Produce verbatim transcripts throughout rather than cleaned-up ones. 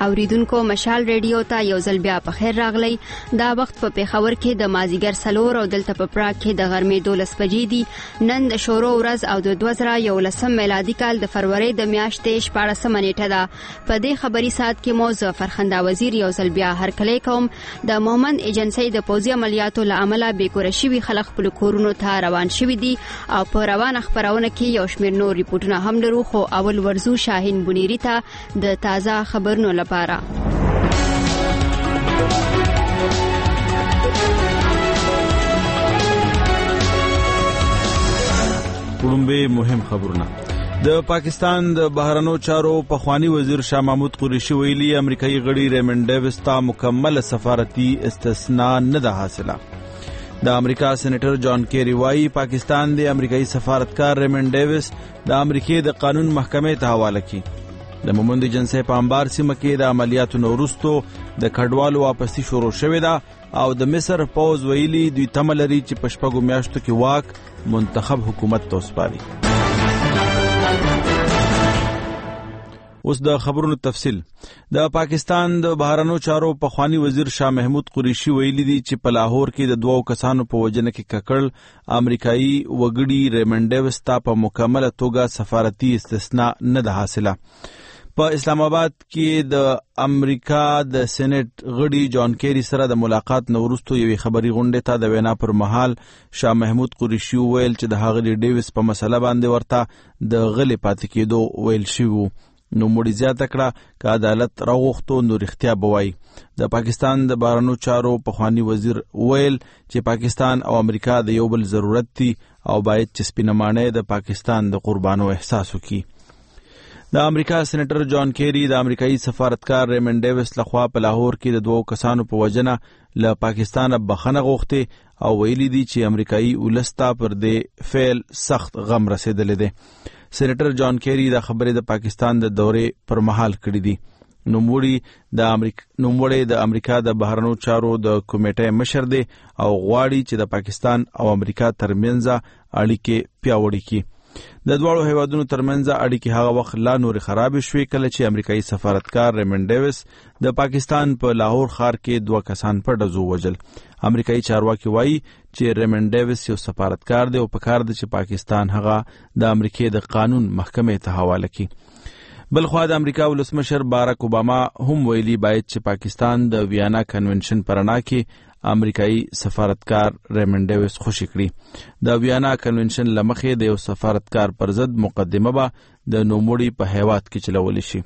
اوریدونکو مشال ریډیو ته یو ځل بیا په خیر راغلی. دا وخت په پیښور کې د مازیګر سلور او دلته په پراګ کې د غرمې دولس بجې دي. نن د شورو ورځ او د دوه زره یولسم میلادي کال د فروری د میاشتې شپاړسمه نیټه ده. په دې خبري ساعت کې مو زه فرخنده وزیر یو ځل بیا هرکلی کوم. د مومند ایجنسی د پوځي عملیاتو له امله بیکوره شوي خلک خپل کورونو ته روان شوي دي او په روانه خبرونه کې یو شمېر نور ریپورتونه هم لرو، خو اول ورزو شاهین بنيري ته د تازه خبرونو لپاره. وړاندې مهم خبرونه. د پاکستان د بهرنیو چارو پخوانی وزیر شاه محمود قریشي ویلي امریکایي غړي ریمن ډیویس ته مکمل سفارتي استثناء نه ده حاصله. د امریکا سېنیټر جان کیری وايي پاکستان د امریکایي سفارتکار ریمن ډیویس د امریکای د قانون محکمې ته حواله کړي. د مومند ایجنسی په انبار سیمه کې د عملیاتو نورستو د کډوالو واپسی شروع شوې ده او د مصر پوز ویلي دوی تمه لري چې په شپږو میاشتو کې واک منتخب حکومت ته وسپاري. اوس د خبرونو تفصیل. د پاکستان د بهرنیو چارو پخوانی وزیر شاه محمود قریشي ویلي دي چې په لاهور کې د دوو کسانو په وجنه کې ککړ امریکایي وګړي ریمن ډیویس ته په مکمله توګه سفارتي استثناء نه ده حاصله. په اسلام آباد کې د امریکا د سېنات غړي جان کیری سره د ملاقات نورستو یوې خبري غونډې ته د وینا پر مهال شاه محمود قریشي ویل چې د هغه ډیویس په مسله باندې ورته د غلې پاتې کېدو ویل شوی. نو مړي زیاته کړه که عدالت راغوښتو نو رښتیا به وایي. د پاکستان د بهرنیو چارو پخوانی وزیر ویل چې پاکستان او امریکا د یو بل ضرورت دي او باید چې سپینه ماڼۍ د پاکستان د قربانو احساس وکړي. د امریکا سېنیټر جان کیری د امریکایي سفارتکار ریمن ډیویس لخوا په لاهور کې د دوو کسانو په وجنه له پاکستان بخښنه غوښتې او ویلي دي چې امریکایي ولس ته پر دې فعل سخت غم رسېدلی دی. سېنیټر جان کیری د خبرې د پاکستان د دورې پر مهال کړي دي. نوموړي د امریکا نوموړي د امریکا د بهرنیو چارو د کمیټې مشر دی او غواړي چې د پاکستان او امریکا ترمنځ اړیکې پیاوړې کړي. د دواړو هیوادونو ترمنځ اړیکې هغه وخت لا نور خراب شوې کله چې امریکایي سفارتکار ریمن ډیویس د پاکستان په لاهور ښار کې دوه کسان په ډزو وژل. امریکایي چارواکي وایي چې ریمن ډیویس یو سفارتکار دی او په کار دی چې پاکستان هغه د امریکای د قانون محکمې ته حواله کړي. بلخوا د امریکا ولسمشر باراک اوباما هم ویلي باید چې پاکستان د ویانا کنونشن پر رڼا کې امریکایي سفارتکار ریمن ډیویس خوشي کړي. د ویانا کنونشن له مخې د یو سفارتکار پر ضد مقدمه به د نوموړي په هیواد کې چلولی شي.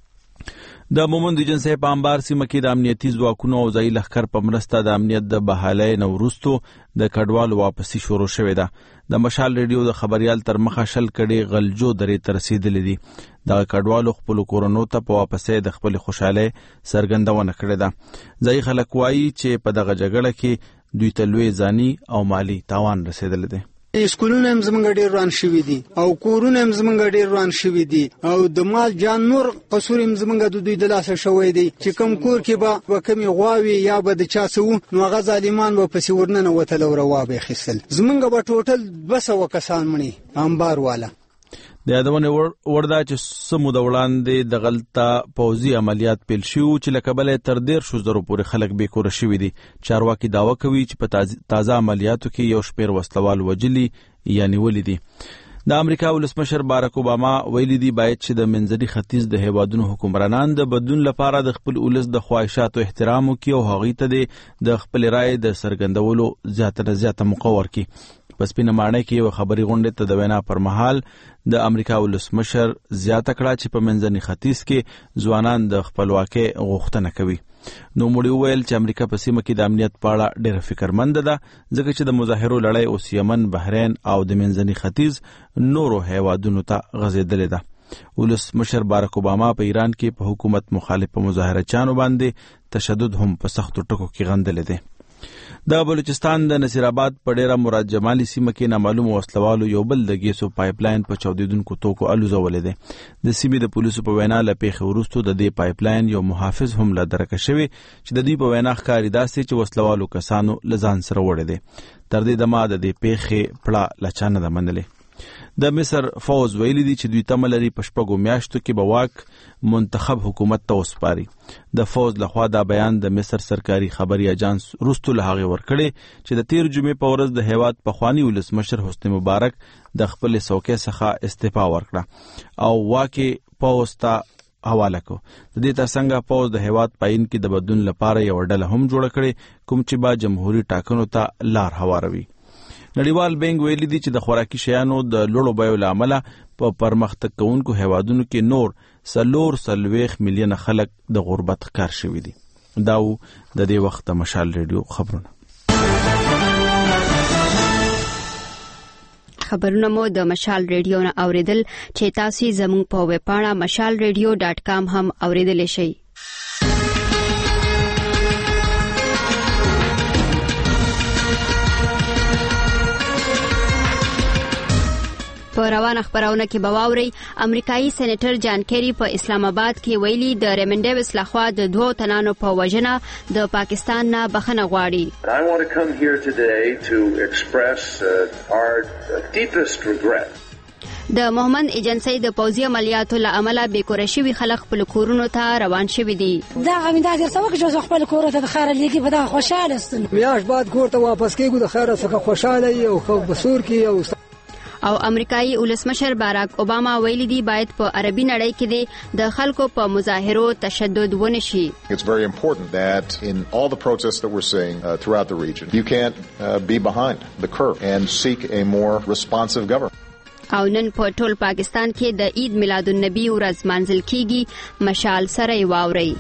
د مومند ایجنسی په انبار سیمه کې د امنیتي ځواکونو او ځایي لښکر په مرسته د امنیت د بحالۍ نه وروستو د کډوالو واپسي شروع شوې ده. د مشال ریډیو د خبریال تر مخه شل کډې غلجو درې ته رسېدلې دي. دغه کډوالو خپلو کورونو ته په واپسۍ د خپلې خوشحالۍ څرګندونه کړې ده. ځایي خلک وایي چې په دغه جګړه کې دوی ته لوی ځاني او مالي تاوان رسېدلی دی. اسکولونه هم زمونږ ډېر روان شوي دي او کورونه هم زمونږ ډېر روان شوي دي او د مال جان نور قصور هم زمونږ د دوی د لاسه شوی دی چې کوم کور کې به به کمې غواوې یا به د چا څه وو نو هغه ظالمان به پسې ورننوتل او روا به یې اخیستل. زمونږ به ټوټل دوه سوه کسان مړي انبار والا. د یادونې وړ ده چې څه موده وړاندې دغلته پوځي عملیات پیل شوي چې له کبله یې تر دېرشو زرو پورې خلک بېکوره شوي دي. چارواکي دعوه کوي چې په تازه عملیاتو کې یو شمېر وسلوال وژلي یا نیولي دي. د امریکا ولسمشر باراک اوباما ویلي دي باید چې د منځني ختیځ د هیوادونو حکمرانان د بدلون لپاره د خپل ولس د خواهشاتو احترام وکړي او هغوی ته د خپلې رایې د څرګندولو زیاته نه زیاته موقع ورکړي. په سپینه ماڼۍ کې یو خبري غونډې ته د وینا پر مهال د امریکا ولسمشر زیاته کړه چې په منځني ختیځ کې ځوانان د خپلواکۍ غوښتنه کوي. نوموړي وویل چې امریکا په سیمه کې د امنیت په اړه ډېره فکرمنده ده ځکه چې د مظاهرو لړۍ اوس یمن، بحرین او د منځني ختیځ نورو هیوادونو ته غځېدلې ده. ولسمشر باراک اوباما په ایران کې په حکومت مخالف مظاهرچیانو باندې تشدد هم په سختو ټکو کې غندلی دی. د بلوچستان د نصیر آباد په ډیره مراد جمالي سیمه کې نامعلومو وسلوالو یو بل د ګیسو پایپ لاین په چاودیدونکو توکو الوزولی دی. د سیمې د پولیسو په وینا له پیښې وروستو د دې پایپ لاین یو محافظ هم له درکه شوی چې د دوی په وینا ښکاري داسې چې وسلوالو کسانو له ځان سره وړی دی. تر دې دمه د دې پیښې پړه له چا نه ده منلې. د مصر فوز ویلي دي چې دوی تمه لري په شپږو میاشتو کې به واک منتخب حکومت ته وسپاري. د فوز لخوا دا بیان د مصر سرکاري خبري اجانس روستو له هغې ورکړی چې د تیر جمعې په ورځ د هیواد پخواني ولسمشر حسني مبارک د خپل څوکۍ څخه استعفا ورکړه او واکې پوز ته حواله کو. د دې ترڅنګ پوز د هیواد پاین کې د بدلون لپاره یو ډله هم جوړه کړې کوم چې با جمهوریت ټاکنو ته لار هواروي. نړیوال بانک ویلي دي چې د خوراکي شیانو د لوړو بیو له امله په پرمختګ کوونکو هیوادونو کې نور څلور څلوېښت میلیونه خلک د غربت ښکار شوي دي. دا و د دې وخت د مشال ریډیو خبرونه. خبرونه مو د مشال ریډیو نه اوریدل چې تاسو زموږ په ویب پاڼه مشال ریډیو ډاټ کام هم اوریدلی شئ. په روانه خبرونه کې به واورئ امریکایي سېنیټر جان کیری په اسلام آباد کې ویلي د ریمن ډیویس لخوا د دوو تنانو په وژنه د پاکستان نه بخښنه غواړي. I want to come here today to express uh, our deepest regret. د محمد ایجنسی د پوځي عملیاتو له امله بیکوره شوي خلک خپل کورونو ته روان شوي دي. دا غمیندات یې څه وکړي چې خپل کور ته د خیره لیږي په دغه خوشحاله ستن میاشت بعد کور ته واپس کېږو د خیره څخه خوشحاله یو خو بسور کې یو او امریکایي ولسمشر باراک اوباما ویلي دی باید په عربي نړۍ کې د خلکو په مظاهرو تشدد ونشي. It's very important that in all the protests that we're seeing uh, throughout the region, you can't uh, be behind the curve and seek a more responsive government. او نن په ټول پاکستان کې د عید میلاد النبی ورځ منځل کیږي. مشال سره واوري.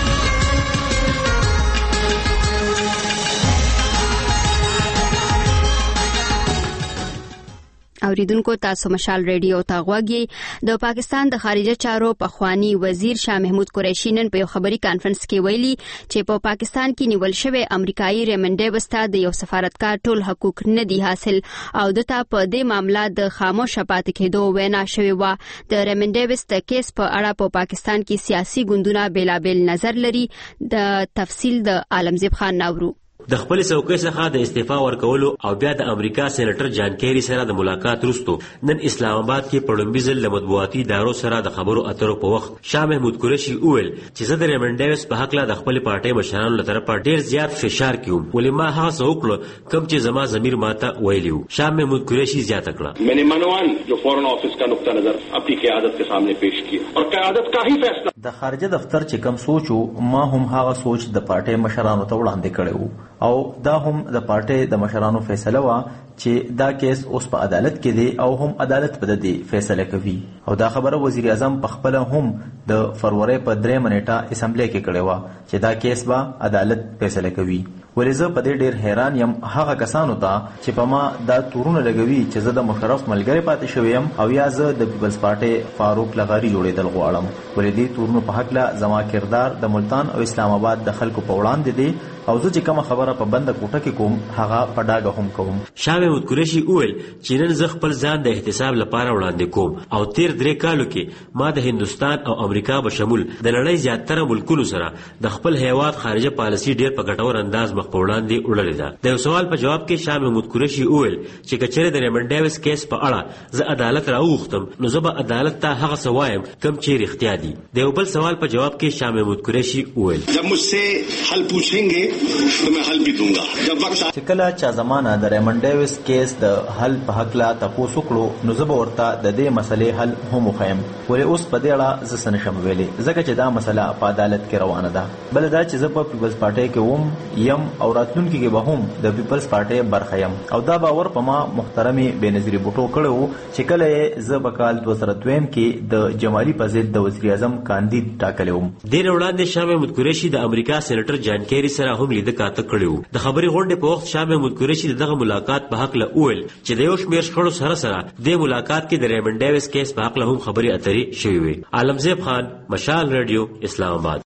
اوریدونکو تاسو مشال ریډیو ته غوږی. د پاکستان د خارجه چارو پخوانی وزیر شاه محمود قریشي نن په یو خبري کانفرنس کې ویلي چې په پا پاکستان کې نیول شوی امریکایي ریمن ډیویس ته د یو سفارتکار ټول حقوق نه دي حاصل او دته په دې معاملې د خاموش پاتې کېدو وینا شوی و. د ریمن ډیویس د کیس په اړه په پا پاکستان کې سیاسي ګوندونه بیلابل نظر لري. د تفصیل د عالمزیب خان ناورو. د خپل څوکۍ څخه د استعفا ورکولو او بیا د امریکا سېنیټر جان کیری سره د ملاقات وروسته نن اسلام آباد کې په لومړي ځل له مطبوعاتي ادارو سره د خبرو اترو په وخت شاه محمود قریشي وویل چې زه د ریمن ډیویس په حق له د خپل پارټۍ مشرانو له طرفه ډېر زیات فشار کوم ولې ما هغه څه وکړو کوم چې زما ضمیر ماته ویلی و. شاه محمود قریشي زیاته کړه मैंने मनोवान जो foreign office का नुक्ता नजर अपनी क़यादत के सामने पेश किया और क़यादत का ही फैसला د خارجه دفتر چې کوم سوچو ما هم هغه سوچ د پارټۍ مشرانو ته وړاندې کړو او دا هم د پارټۍ د مشرانو فیصله وا چې دا کیس اوس په عدالت کې دی او هم عدالت په دې فیصله کوي او دا خبره وزیر اعظم په خپل هم د فروری په درې منېټه اسمبلی کې کړې و چې دا کیس به عدالت فیصله کوي. ولې زه په دې ډېر حیران یم هغه کسانو ته چې په ما دا تورونه لګوي چې زه د مشرف ملګری پاتې شوی یم او یا زه د پیپلز پارټۍ فاروق لغاري جوړېدل غواړم. ولې دې تورونو په هکله زما کردار د ملتان او اسلام آباد د خلکو په وړاندې دی او زه چې کومه خبره په بنده کوټه کې کوم هغه په ډاګه هم کوم. شاه محمود قریشي وویل چې نن زه خپل ځان د احتساب لپاره وړاندې کوم او تیر درې کالو کې ما د هندوستان او امریکا به شمول د نړۍ زیاتره ملکونو سره د خپل هیواد خارجه پالیسي ډېر په ګټور انداز مخ په وړاندې وړلې ده. د یو سوال په جواب کې شاه محمود قریشي وویل چې کچره د ریمن ډیویس کیس په اړه زه عدالت راوغختم نو زه به عدالت ته هغه څه وایم کوم چې رښتیا دي. د یو بل سوال په جواب کې شاه محمود قریشي وویل जब मुझसे हल पूछेंगे तो मैं हल भी दूंगा. जब वक्त چې کله چا زمانہ د ریمن ډیویس کیس د حل په حق لا تاسو کړو نو زه به ورته د دې مسلې حل هم وخایم. ولې اوس په دې اړه زه سنشم ویلې ځکه چې دا مسله په عدالت کې روانه ده. بل دا چې زه په پیپلز پارټۍ کې وم یم او راتلونکي کې به هم د پیپلز پارټۍ برخه یم او دا باور په ما محترمي بېنظیري بوټو کړو چې کله زه په کال دوه زره دویم کې د جمالي په ضد د وزیر اعظم کاندید ټاکلی وم. دې وړاندې شاه محمود قریشي د امریکا سېنیټر جان کیری سره هم لیده کاته کړی و. د خبري غونډې په وخت شاه محمود قریشي دغه ملاقات په حق له وویل چې د یو شمېر شخړو سره سره د ملاقات کې د ریمن ډیویس کیس په حق له هم خبري اترې شوې وي. عالمزیب خان مشال ریډیو اسلام آباد.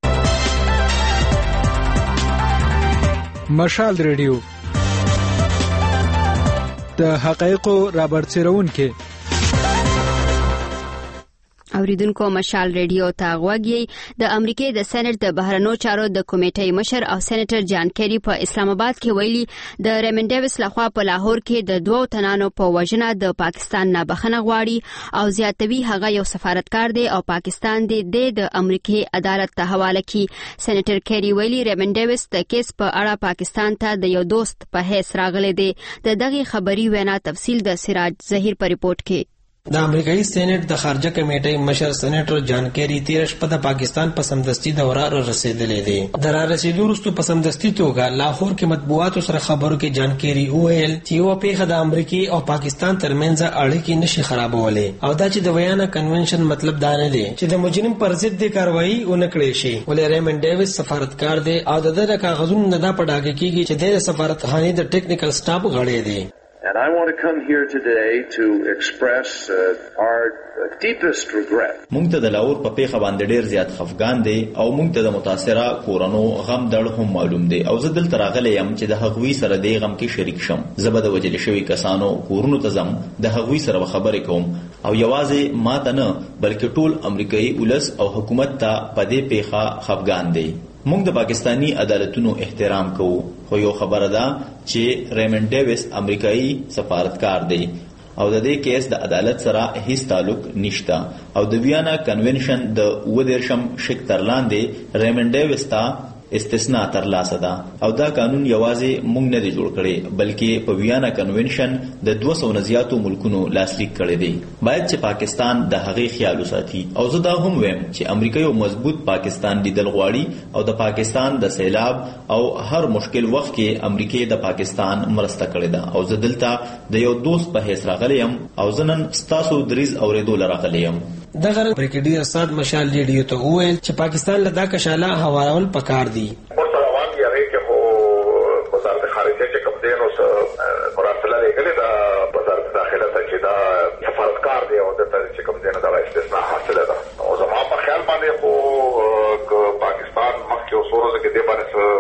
مشال ریډیو د حقایقو رابرسېرونکي. اوریدونکو مشال ریډیو ته غوږی د امریکای د سېنات د بهرنیو چارو د کمیټې مشر او سېنیټر جان کیری په اسلام آباد کې ویلي د ریمن ډیویس لخوا په لاهور کې د دوو تنانو په وژنه د پاکستان نه بخښنه غواړي او زیاتوي هغه یو سفارتکار دی او پاکستان دی د امریکای عدالت ته حواله کړي. سېنیټر کیری ویلي ریمن ډیویس د کیس په اړه پاکستان ته د یو دوست په حیث راغلی دی. د دغه خبري وینا تفصیل د سراج ظهیر په ریپورت کې. د امریکایي سېنات د خارجه کمیټې مشر سېنیټر جان کیری تیر شپه د پاکستان په سمدستي دورا را رسیدلې دي. د را رسیدو وروسته په سمدستي توګه لاهور کې مطبوعاتو سره خبرو کې جان کیری وویل چې یو پیښه د امریکای او پاکستان ترمنځ اړیکې نشي خرابولې او دا چې د ویانا کنونشن مطلب دا نه دی چې د مجرم پر ضد د کاروایی ونکړي شي. ولې ریمن ډیویس سفارتکار دی او د دغه کاغذونو نه دا پډاګه کیږي چې د سفارتخانه د ټیکنیکل سټاف غړی دی. And I want to come here today to express uh, our deepest regret. مونږ ته د لاهور په پیښه باندې ډیر زیات خفګان دي او مونږ ته د متاثره کورونو غم دړ هم معلوم دي او زه دلته راغلی یم چې د هغوی سره د غم کې شریک شم. زه به د وجل شوی کسانو کورونو ته ځم د هغوی سره خبرې کوم او یوازې ما ته نه بلکې ټول امریکایي ولس او حکومت ته په دې پیښه خفګان دي. مونږ د پاکستانی عدالتونو احترام کوو خو یو خبره ده چې ریمن ډیویس امریکایي سفارتکار دی او د دې کیس د عدالت سره هیڅ تعلق نشته او د ویانا کنونشن د ودیرشم شک تر لاندې ریمن ډیویس ته استثناء تر لاسه ده او دا قانون یوازې مونږ نه دی جوړ کړی بلکې په ویانا کنونشن د دوه سوه نه زیاتو ملکونو لاسلیک کړی دی. باید چې پاکستان د هغې خیال وساتي او زه دا هم وایم چې امریکا یو مضبوط پاکستان لیدل غواړي او د پاکستان د سیلاب او هر مشکل وخت کې امریکا د پاکستان مرسته کړې ده او زه دلته د یو دوست په حیث راغلی یم او زه نن ستاسو دریځ اورېدو له راغلی یم. دغه بریګیډیر اسد مشال ریډیو ته وویل چې پاکستان له دا کشاله هوارول پکار دي. مسلمان یې هغه کې خو وزارت خارجه چې کوم دین اوس مراسله لګلې دا وزارت داخله ته چې دا سفارتکار دی او د چې کوم دین دا استثناء حاصله ده او زما په خیال باندې خو پاکستان مخکې اوسورو کې د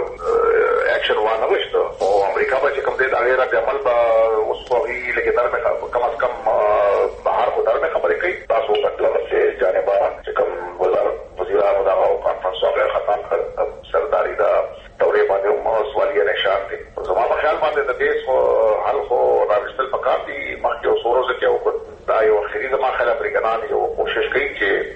باندې اکشن وانه وشته او امریکا به چې کوم دین هغه را عمل به اوس په هی لګیدل مې کم از کم بهر خو در مې خبرې کوي تاسو مطلب چې جانبا چې کوم وزارت وزیرانو دا او کانفرنس او خطان سرداری دا دورې باندې مو سوالیه نشان دي. زما په خیال باندې د دې حل خو راوستل پکار دي مخکې اوسورو کې او دا یو خري زما خیال امریکایان یو کوشش کوي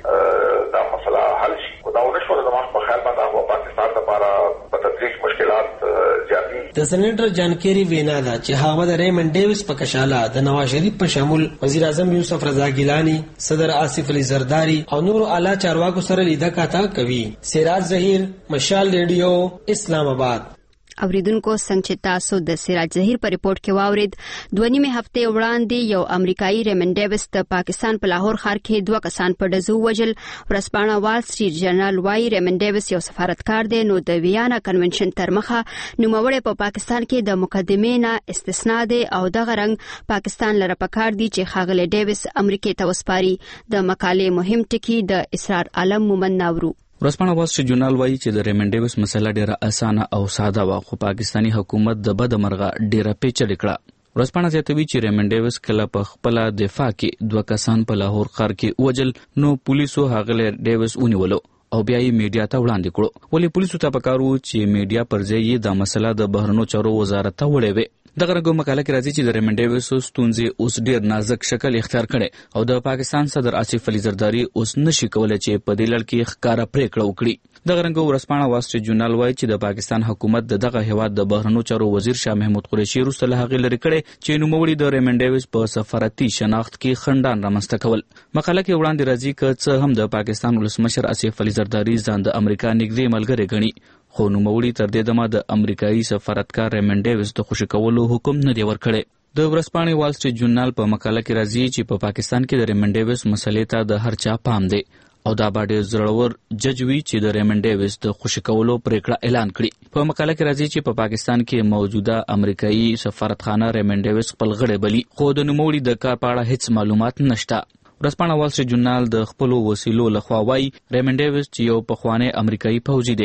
چې دا مسله حل شي. دا ونشو زما په خیال باندې پاکستان لپاره په تدریج مشکلات زیاتې. د سېنیټر جان کیری وینا ده چې هغه د ریمن ډیویس په کشاله د نواز شریف په شمول وزیر اعظم یوسف رضا ګیلانی صدر آصف علی زرداری او نور اعلی چارواکو سره لیدل کاته کوي. سراج ظهیر مشال ریډیو اسلام آباد. اوریدونکو څنګه چې تاسو د سراج ظهیر په ریپورت کې واورید دوه نیمه هفته وړاندې یو امریکایي ریمن ډیویس د پاکستان په لاهور ښار کې دوه کسان په ډزو وژل. ورسپانه وال سټریټ جرنل وايي ریمن ډیویس یو سفارتکار دی نو د ویانا کنونشن تر مخه نوموړی په پاکستان کې د مقدمې نه استثناء دی او دغه رنګ پاکستان لره پکار دی چې ښاغلی ډیویس امریکا ته وسپاري. د مقالې مهم ټکی د اسرار عالم مومن ناورو. ورسپانه وال سټریټ جرنل وایي چې د ریمن ډیویس مسله ډیره اسانه او ساده و خو پاکستانی حکومت د بد مرغه ډیره پیچلې کړه. ورسپانه زیاتوي چې ریمن ډیویس کله په خپل دفاع کې دوه کسان په لاهور ښار کې وجل نو پولیسو هغه ډیویس ونیولو او بیا یې میډیا ته وړاندې کړو. ولې پولیسو ته پکارو چې میډیا پر ځای یې د مسله د بهرنیو چارو وزارت ته وړي وي. دغه رنګو مقاله کې راځي چې د ریمن ډیویس ستونزې اوس ډیر نازک شکل اختیار کړي او د پاکستان صدر آصف علي زرداری اوس نشي کولای چې په دې لړ کې ښکارا پریکړه وکړي. دغه رنګو ورسپانه وال سټریټ جرنل وایي چې د پاکستان حکومت د دغه هیواد د بهرنیو چارو وزیر شاه محمود قریشي وروسته له هغې لرې کړی چې نوموړي د ریمن ډیویس په سفارتي شناخت کې خنډان رامنځته کول. مقاله کې وړاندې راځي که څه هم د پاکستان ولسمشر آصف علي زرداری ځان د امریکا نږدې ملګری ګڼي خو نوموړي تر دې دمه د امریکایي سفارتکار ریمن ډیویس د خوشي کولو حکم نه دی ورکړی. د ورسپانې وال سټریټ جرنل په مقاله کې راځي چې په پاکستان کې د ریمن ډیویس مسلې ته د هر چا پام دی او دا به ډېر زړور جج وي چې د ریمن ډیویس د خوشي کولو پریکړه اعلان کړي. په مقاله کې راځي چې په پاکستان کې موجوده امریکایي سفارتخانه ریمن ډیویس خپل غړی بلی خو د نوموړي د کار په اړه هیڅ معلومات نشته. ورسپانه وال سټریټ جرنل د خپلو وسیلو لخوا وایي ریمن ډیویس چې یو پخوانی امریکایي پوځي دی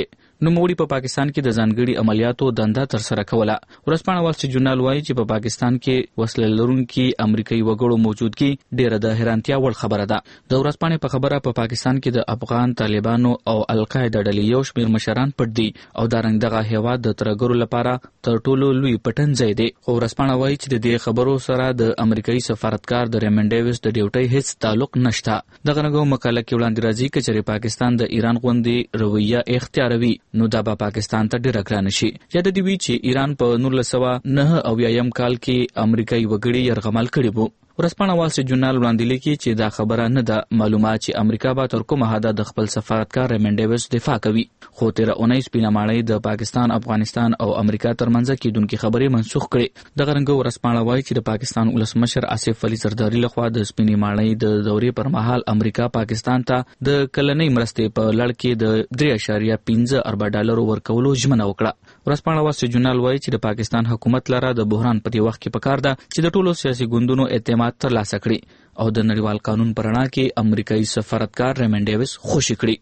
نوموړي په پاکستان کې د ځانګړي عملیاتو دنده ترسره کوله. ورځپاڼه وال سټریټ جورنال وایي چې په پاکستان کې وسله لرونکي امریکایي وګړو موجودګي ډېره د حیرانتیا وړ خبره ده. د ورځپاڼې په خبره په پاکستان کې د افغان طالبانو او القاعده ډلې یو شمېر مشران پټ دي او دا رنګ دغه هیواد د ترګرو لپاره تر ټولو لوی پټن ځای دی. خو ورځپاڼه وایي چې د دې خبرو سره د امریکایي سفارتکار د ریمن ډیویس د ډیوټۍ هیڅ تعلق نشته. دغه رنګه مقاله کې وړاندې راځي چې چېرې پاکستان د ایران غوندې رویه اختیاروي نو دا به پاکستان ته ډېره ګرانه شي. یاد دې وي چې ایران په نولس سوه نهه اویایم کال کې امریکایي وګړي یرغمل کړي وو. ورځپاڼه وال سټریټ جورنال وړاندې لیکي چې دا خبره نه ده معلومه چې امریکا به تر کومه حده د خپل سفارتکار ریمن ډیویس دفاع کوي. خو تیره اونۍ سپینه ماڼۍ د پاکستان، افغانستان او امریکا ترمنځ کېدونکې خبرې منسوخ کړې. دغه رنګه ورځپاڼه وایي چې د پاکستان ولسمشر آصف علي زرداري لخوا د سپینې ماڼۍ د دورې پر مهال امریکا پاکستان ته د کلنۍ مرستې په لړ کې د درې اعشاریه پنځه اربه ډالرو ورکولو ژمنه وکړه. ورځپاڼه وال سټریټ جورنال وایي چې د پاکستان حکومت لره د بحران په دې وخت کې پکار ده چې د ټولو سیاسي ګوندونو اعتماد ترلاسه کړي او د نړیوال قانون پر رڼا کې امریکایي سفارتکار ریمن ډیویس خوشي کړي.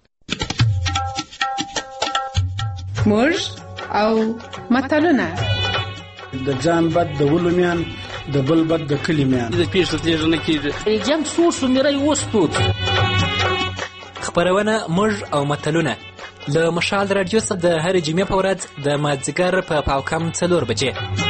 موږ او متلونه د ځان بد د ولو میان د بل بد د کلي میان د پیښه تیږه نه کیږي جنگ سو شو میرای وستود. خبرونه موږ او متلونه له مشال رادیو څخه د هر جمعې په ورځ د مازدیګر په پاو کم څلور بجې.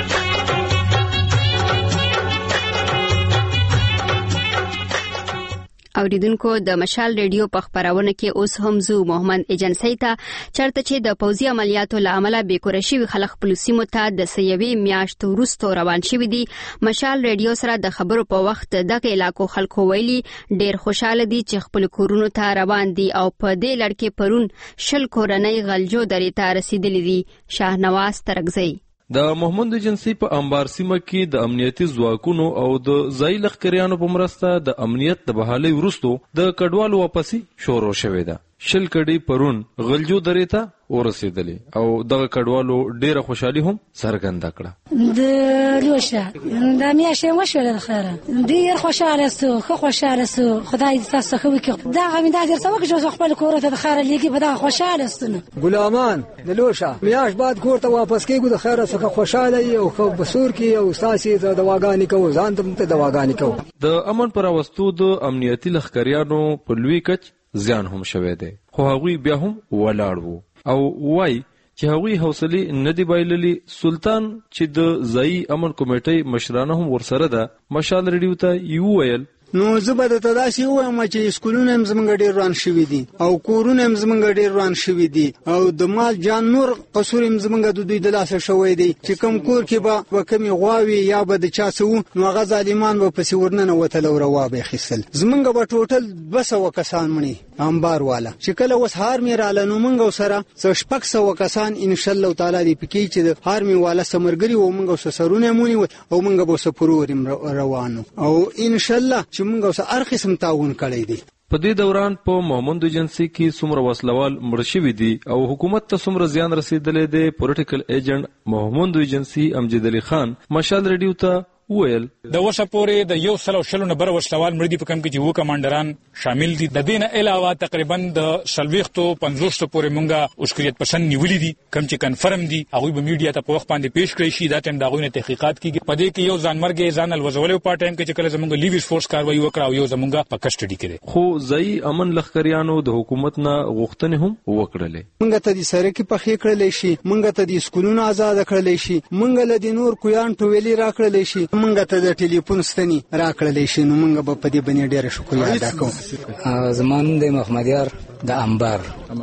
اوریدونکو د مشال ریډیو په خبرونه کې اوس هم زو محمد ایجنسی ته چرته چې د پوځي عملیاتو له امله بیکوره شوي خلک خپلو سیمو ته د سیوي میاشتو وروسته روان شوي دي. مشال ریډیو سره د خبرو په وخت دغه علاقو خلکو ویلي ډیر خوشاله دي چې خپل کورونو ته روان دي او په دې لړ کې پرون شل کورنۍ غلجو درې ته رسیدلي دي. شاهنواز ترکزی د محمد ایجنسی په انبار سیمه کې د امنیتي ځواکونو او د ځایي لښکریانو په مرسته د امنیت د بحالۍ وروسته د کډوالو واپسي شروع شوې ده. شل کډې پرون غلجو درې ته ورسېدلې او دغه کډوالو ډېره خوشحالي هم څرګنده کړه. د لوشه دا میاشتې وشوله د خیره ډېر خوشحاله سو ښه خوشحاله سو. خدای دې تاسو ښه وکړي. دغه مې دا درته وکړه چې خپل کور ته د خیره لیږي په دغه خوشحاله سو. غلامان د لوشه میاشت بعد کور ته واپس کېږو د خیره څخه خوشحاله یې او ښه بسور کې او ستاسې ته دواګانې کوو ځان ته دواګانې کوو. د امن پر راوستو د امنیتي لښکریانو په لوی کچ زیان هم شوی دی خو هغوی بیا هم ولاړ وو او وای چې هغوی حوصلې نه دی بایللي. سلطان چې د ځایي امن کمیټۍ مشرانه هم ورسره ده مشال ریډیو ته یې وویل نو زه به درته داسې ووایم چې سکولونه هم زموږ ډېر وران شوي دي او کورونه هم زموږ ډېر وران شوي دي او د مال جان نور قصور هم زموږ د دوی د لاسه شوی دی چې کوم کور کې به به کمې غواوې یا به د چا څه وو نو هغه ظالمان به پسې ورننوتل او روا به یې اخیستل. زموږ به ټوټل دوه سوه کسان مړي انبار والا چې کله اوس هارمي راله نو موږ سره څه شپږ سوه کسان انشاءالله تعالی دې پکې چې د هارمي والا څه ملګري وو موږ اوس سرونه یې ونیول او موږ به اوس پرور روانو او انشاءالله چې موږ اوس هر قسم تعاون کړی دی. په دې دوران په محمد ایجنسی کې څومره وسلوال مړ شوي دي او حکومت ته څومره زیان رسېدلی دی. پولیټیکل ایجنټ محمد ایجنسی امجد علي خان مشال ریډیو ته ویل د وسه پورې د یو سل او شلو نه بر وسلوال مړ دي په کم کې چې وو کمانډران شامل دي. د دې نه علاوه تقریبا د شلويختو پنځوسو پورې مونږه عسکریت پسند نیولې دي کم چې کنفرم دي هغه به میډیا ته په وخت باندې پیښ کړی شي. دا ټیم دا غوښنه تحقیقات کیږي. په دې کې یو ځانمرګ ځان الوزولې په ټایم کې چې کله زمونږ لیویس فورس کاروایی وکړه او یو زمونږ په کسټډي کې دي. خو ځایي امن لښکریانو د حکومت نه غوښتنې هم وکړلې. مونږ ته د سړکې پخې کړلې شي مونږ ته د سکولونو آزاد کړلې شي مونږ له د نور کویان ټویلې را کړلې شي مونږ ته د ټلیفون ستنی راکړلې شي نو موږ به په دې باندې ډېره شکریا ادا کوو. زمون د محمد یار د انبار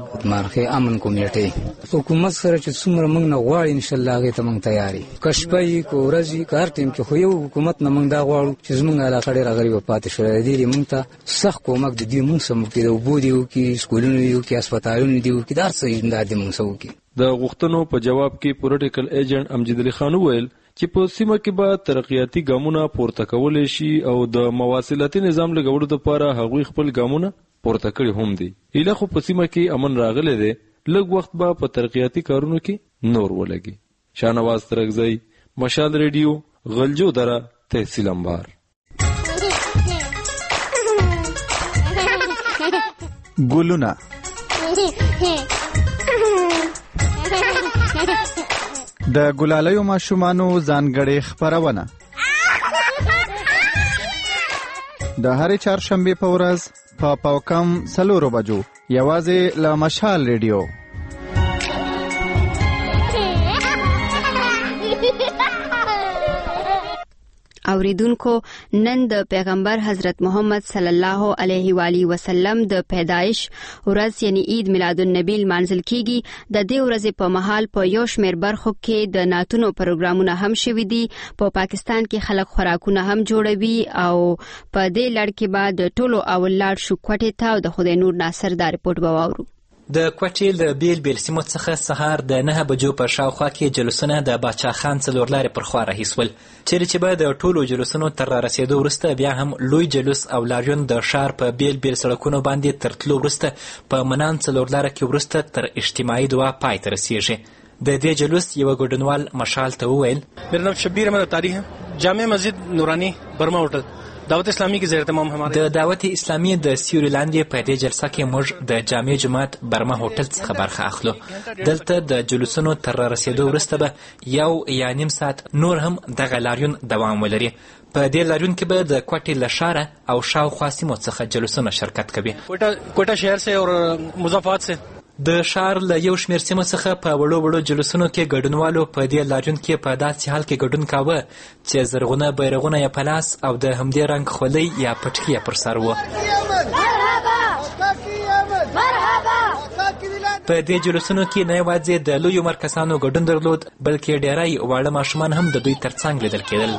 مارخه امن کمیټې حکومت سره چې څومره موږ نه غواړي ان شاء الله هغه ته موږ تیاری کشپای کو ورځي کار ټیم کې خو یو حکومت نه موږ دا غواړو چې زموږ علاقه ډېر غریب پاتې شوی دی. موږ ته سخت کومک د دې موږ سم کې د وبو دیو کې سکولونو دیو کې هسپتالونو دیو کې دار څه امداد موږ سو کې. د غوښتنو په جواب کې پولیټیکل ایجنټ امجد علي خان ویل چې په سیمه کې به ترقیاتي ګامونه پورته کولای شي او د مواصلاتي نظام لګولو لپاره هغوی خپل ګامونه پورته کړي هم دي. ایله خو په سیمه کې امن راغلی دی لږ وخت به په ترقیاتي کارونو کې نور ولګي. شاهنواز ترکزی مشال ریډیو غلجو دره تحصیل انبار. ګلونه د ګلالیو ماشومانو ځانګړې خپرونه د هرې چهارشنبې په ورځ په پاوکم څلورو بجو یوازې له مشال ریډیو. اوریدونکو، نن د پیغمبر حضرت محمد صلی الله علیه و آله وسلم د پیدایش ورځ یعنی عید میلاد النبی لمانځل کیږي. د دې ورځې په مهال په یو شمېر برخو کې د نعتونو پروګرامونه هم شوي دي. په پا پاکستان کې خلک خوراکونه هم جوړوي او په دې لړ کې به د ټولو اول لاړ شو کوټې ته او د خدای نور ناصر دا رپورټ به واورو. د کوټې له بیل بیل سیمو څخه سهار د نه بجو په شاوخوا کې جلوسونه د باچا خان څلورلارې پر خوا راهیسول، چیرې چې به د ټولو جلوسونو تر رارسېدو وروسته بیا هم لوی جلوس او لاریون د ښار په بیل بیل سړکونو باندې تر تلو وروسته په منان څلورلاره کې وروسته تر اجتماعي دعا پای ته رسیږي. د دې جلوس یو ګډونوال مشال ته وویل: میرا نام شبیر احمد اتاری ہے، جامع مسجد نورانی برما ہوٹل دعوت اسلامی کی زیر تمام ہمارے. د دعوت اسلامی د سیوري لاندې په دې جلسه کې موږ د جامع جماعت برما هوټل څخه برخه اخلو. دلته د جلوسونو تر رسیدو وروسته به یو یا نیم ساعت نور هم دغه لاریون دوام ولري. په دې لاریون کې به د کوټې له ښاره او شاوخوا سیمو څخه جلوسونه شرکت کوي. کوټه شهر سے اور مضافات سے د ښار له یو شمېر سیمو څخه په وړو وړو جلوسونو کې ګډونوالو په دې لاریون کې په داسې حال کې ګډون کاوه چې زرغونه بیرغونه یې په لاس او د همدې رنګ خولۍ یا پټکي یې پر سر وه. په دې جلوسونو کې نه یوازې د لویو مرکزانو ګډون درلود، بلکې ډیری واړه ماشومان هم د دوی ترڅنګ لیدل کېدل.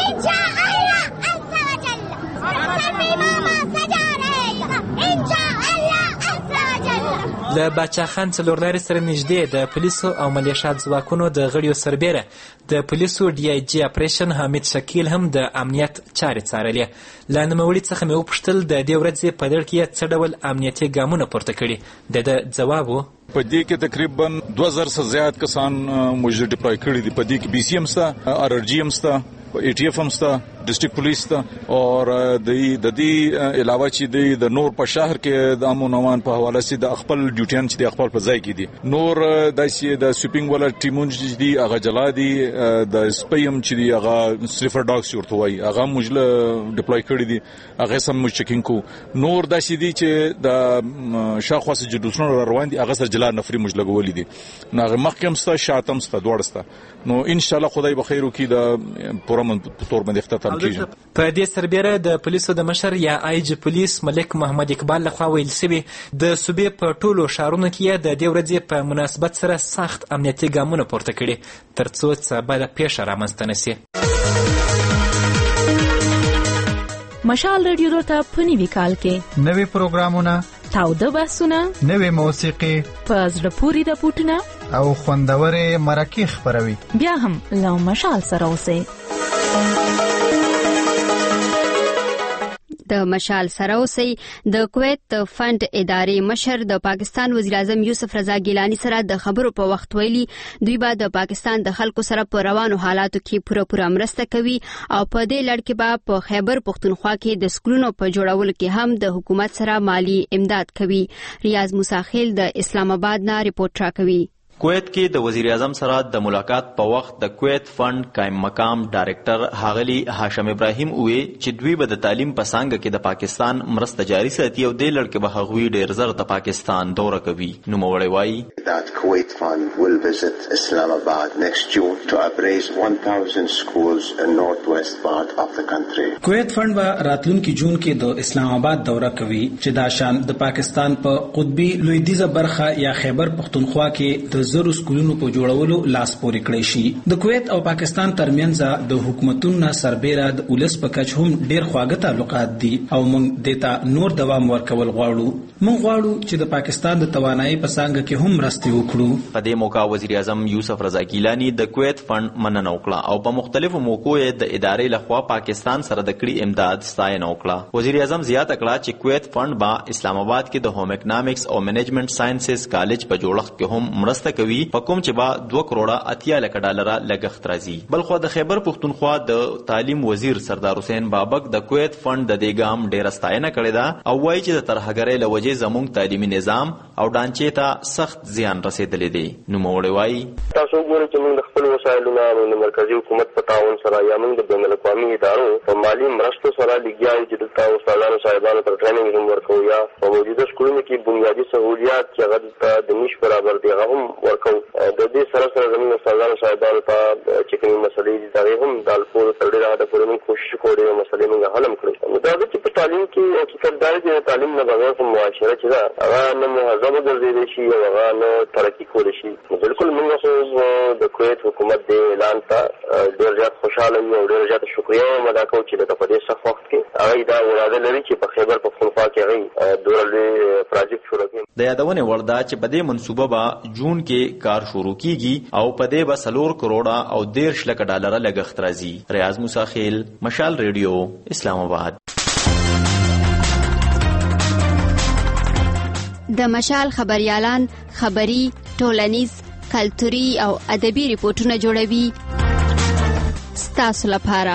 له باچا خان څلورلارې سره نږدې د پولیسو او ملیشات ځواکونو د غړیو سربیره د پولیسو ډي آی جي اپریشن حامد شکیل هم د امنیت چارې څارلې. له نوموړي څخه مې وپوښتل د دې ورځې په لړ کې څه ډول امنیتي ګامونه پورته کړي. د ده ځواب و: په دې کې تقریبا دوه زره څخه زیات کسان موږ ډپلای کړي دي. په دې کې بي سي ام سته، آر ار جي ام سته، ای ټي اف هم سته، ډسټریکټ پولیس ته، او د دې علاوه چې د نور په شهر کې د امن او امان په حواله سي د خپل ډیوټیان چې د خپل په ځای کې دي. نور داسې د سویپینګ ولا ټیمونه چې دي هغه جلا دي، د سپیم چې دي هغه سلیفر ډاګز ورته وایي هغه موږ ډپلای کړي دي، هغه سم موږ چیکینګ کو. نور داسې دي چې د شاخواس جلوسونه روان دي هغه سره جلا نفري موږ لګولې دي. نو هغه مخکم ستا شاتم ستا دوړ ستا. نو ان شاء الله خدای به خیر وکړي د پرمن تور باندې اختتام کیږي. په دې سربیره د پولیسو د مشر یا آی جی پولیس ملک محمد اقبال لخوا ویل شوي د صوبې په ټولو ښارونو کې د دې ورځې په مناسبت سره سخت امنیتي ګامونه پورته کړي ترڅو څه بله پیښه رامنځته نه سي. مشال ریډیو درته په نوي کال کې نوي پروګرامونه، تاوده بحثونه، نوي موسیقي، په زړه پورې رپورټونه او خوندورې مرکې خپروي. بیا هم له مشال سره اوسئ. د مشال سره اوسئ. د کویت د فند ادارې مشر د پاکستان وزیر اعظم یوسف رضا ګیلانی سره د خبرو په وخت ویلي دوی به د پاکستان د خلکو سره په روانو حالاتو کې پوره پوره مرسته کوي او په دې لړ کې به په خیبر پختونخوا کې د سکولونو په جوړولو کې هم د حکومت سره مالی امداد کوي. ریاض موساخیل د اسلام آباد نه رپورټ راکوي. کویت کې د وزیر اعظم سره د ملاقات په وخت د کویت فند قائم مقام ډایرکټر ښاغلي هاشم ابراهیم وویل چې دوی به د تعلیم په څانګه کې د پاکستان مرسته جاري ساتي او دې لړ کې به هغوی ډېر زر د پاکستان دوره کوي. نوموړی وایي that Kuwait Fund will visit Islamabad next June to appraise one thousand schools in northwest part of the country. کویت فند به راتلونکي جون کې د اسلام آباد دوره کوي چې دا شان د پاکستان په قطبي لویدیځه برخه یا خیبر پختونخوا کې د زرو سکولونو په جوړولو لاس پورې کړی شي. د کویت او پاکستان ترمنځ د حکومتونو سربیره د ولس په کچ هم ډېر خواږه تعلقات دي او موږ دته نور دوام ورکول غواړو. موږ غواړو چې د پاکستان د توانایي په څانګه کې هم مرسته وکړو. په دې موقع وزیر اعظم یوسف رضا ګیلانی د کویت فند مننه وکړه او په مختلفو موقعو یې د ادارې لخوا پاکستان سره د کړي امداد ستاینه وکړه. وزیر اعظم زیاته کړه چې کویت فند با اسلام آباد کې د هوم اکنامکس او مینجمنت ساينسز کالج په جوړښت کې هم مرسته ورکوي په کوم چې با دوه کروڑه اتیا لک ډالر لګښت راځي. بل خو د خیبر پښتونخوا د تعلیم وزیر سردار حسین بابک د کویت فند د دې ګام ډېره ستاینه کړې ده او وایي چې د ترهګرۍ له وجې زموږ تعلیمي نظام او ډانچې ته سخت زیان رسېدلی دی. نوموړی وایي تاسو وګورئ چې موږ د خپل وسایلو نه موږ د مرکزي حکومت په تعاون سره یا موږ د بین الاقوامي ادارو په مالي مرستو سره لګیا یو چې دلته استادانو صاحبانو ته ټریننګ هم ورکوو یا په موجوده سکولونو کې بنیادي سهولیات چې هغه دلته د نیش برابر دي هغه هم ورکوو. د دې سره سره زموږ استادانو صاحبانو ته چې کومې مسلې دي د هغې هم د الپورو تر ډېره حده پورې موږ کوشش کوو ډېرې مسلې موږ حل هم کړو. دا ده چې په تعلیم کې حقیقت دا دی چې تعلیم نه بغیر خو معاشره چې ده هغه نه مهذبه ګرځېدی شي او هغه نه ترقي کولی شي. بلکل موږ خو د کویت حکومت د اعلان ته ډېر زیات خوشحاله یو او ډېره زیاته شکریه هم ادا کوو چې لکه په دې سخت وخت کې هغوی دا اراده لري چې په خیبر پښتونخوا کې هغوی دومره لوی پراجیکټ شروع کړي. د یادونې وړ ده چې په دې منصوبه به جون کې کار شروع کیږي او په دې به څلور کروڑه او دېرش لکه ډالره لګښت راځي. ریاض موسی خیل، مشال ریډیو، اسلام آباد. د مشال خبريالان خبري، ټولنیز، کلتوري او ادبي ریپورتونه جوړوي ستاسو لپاره.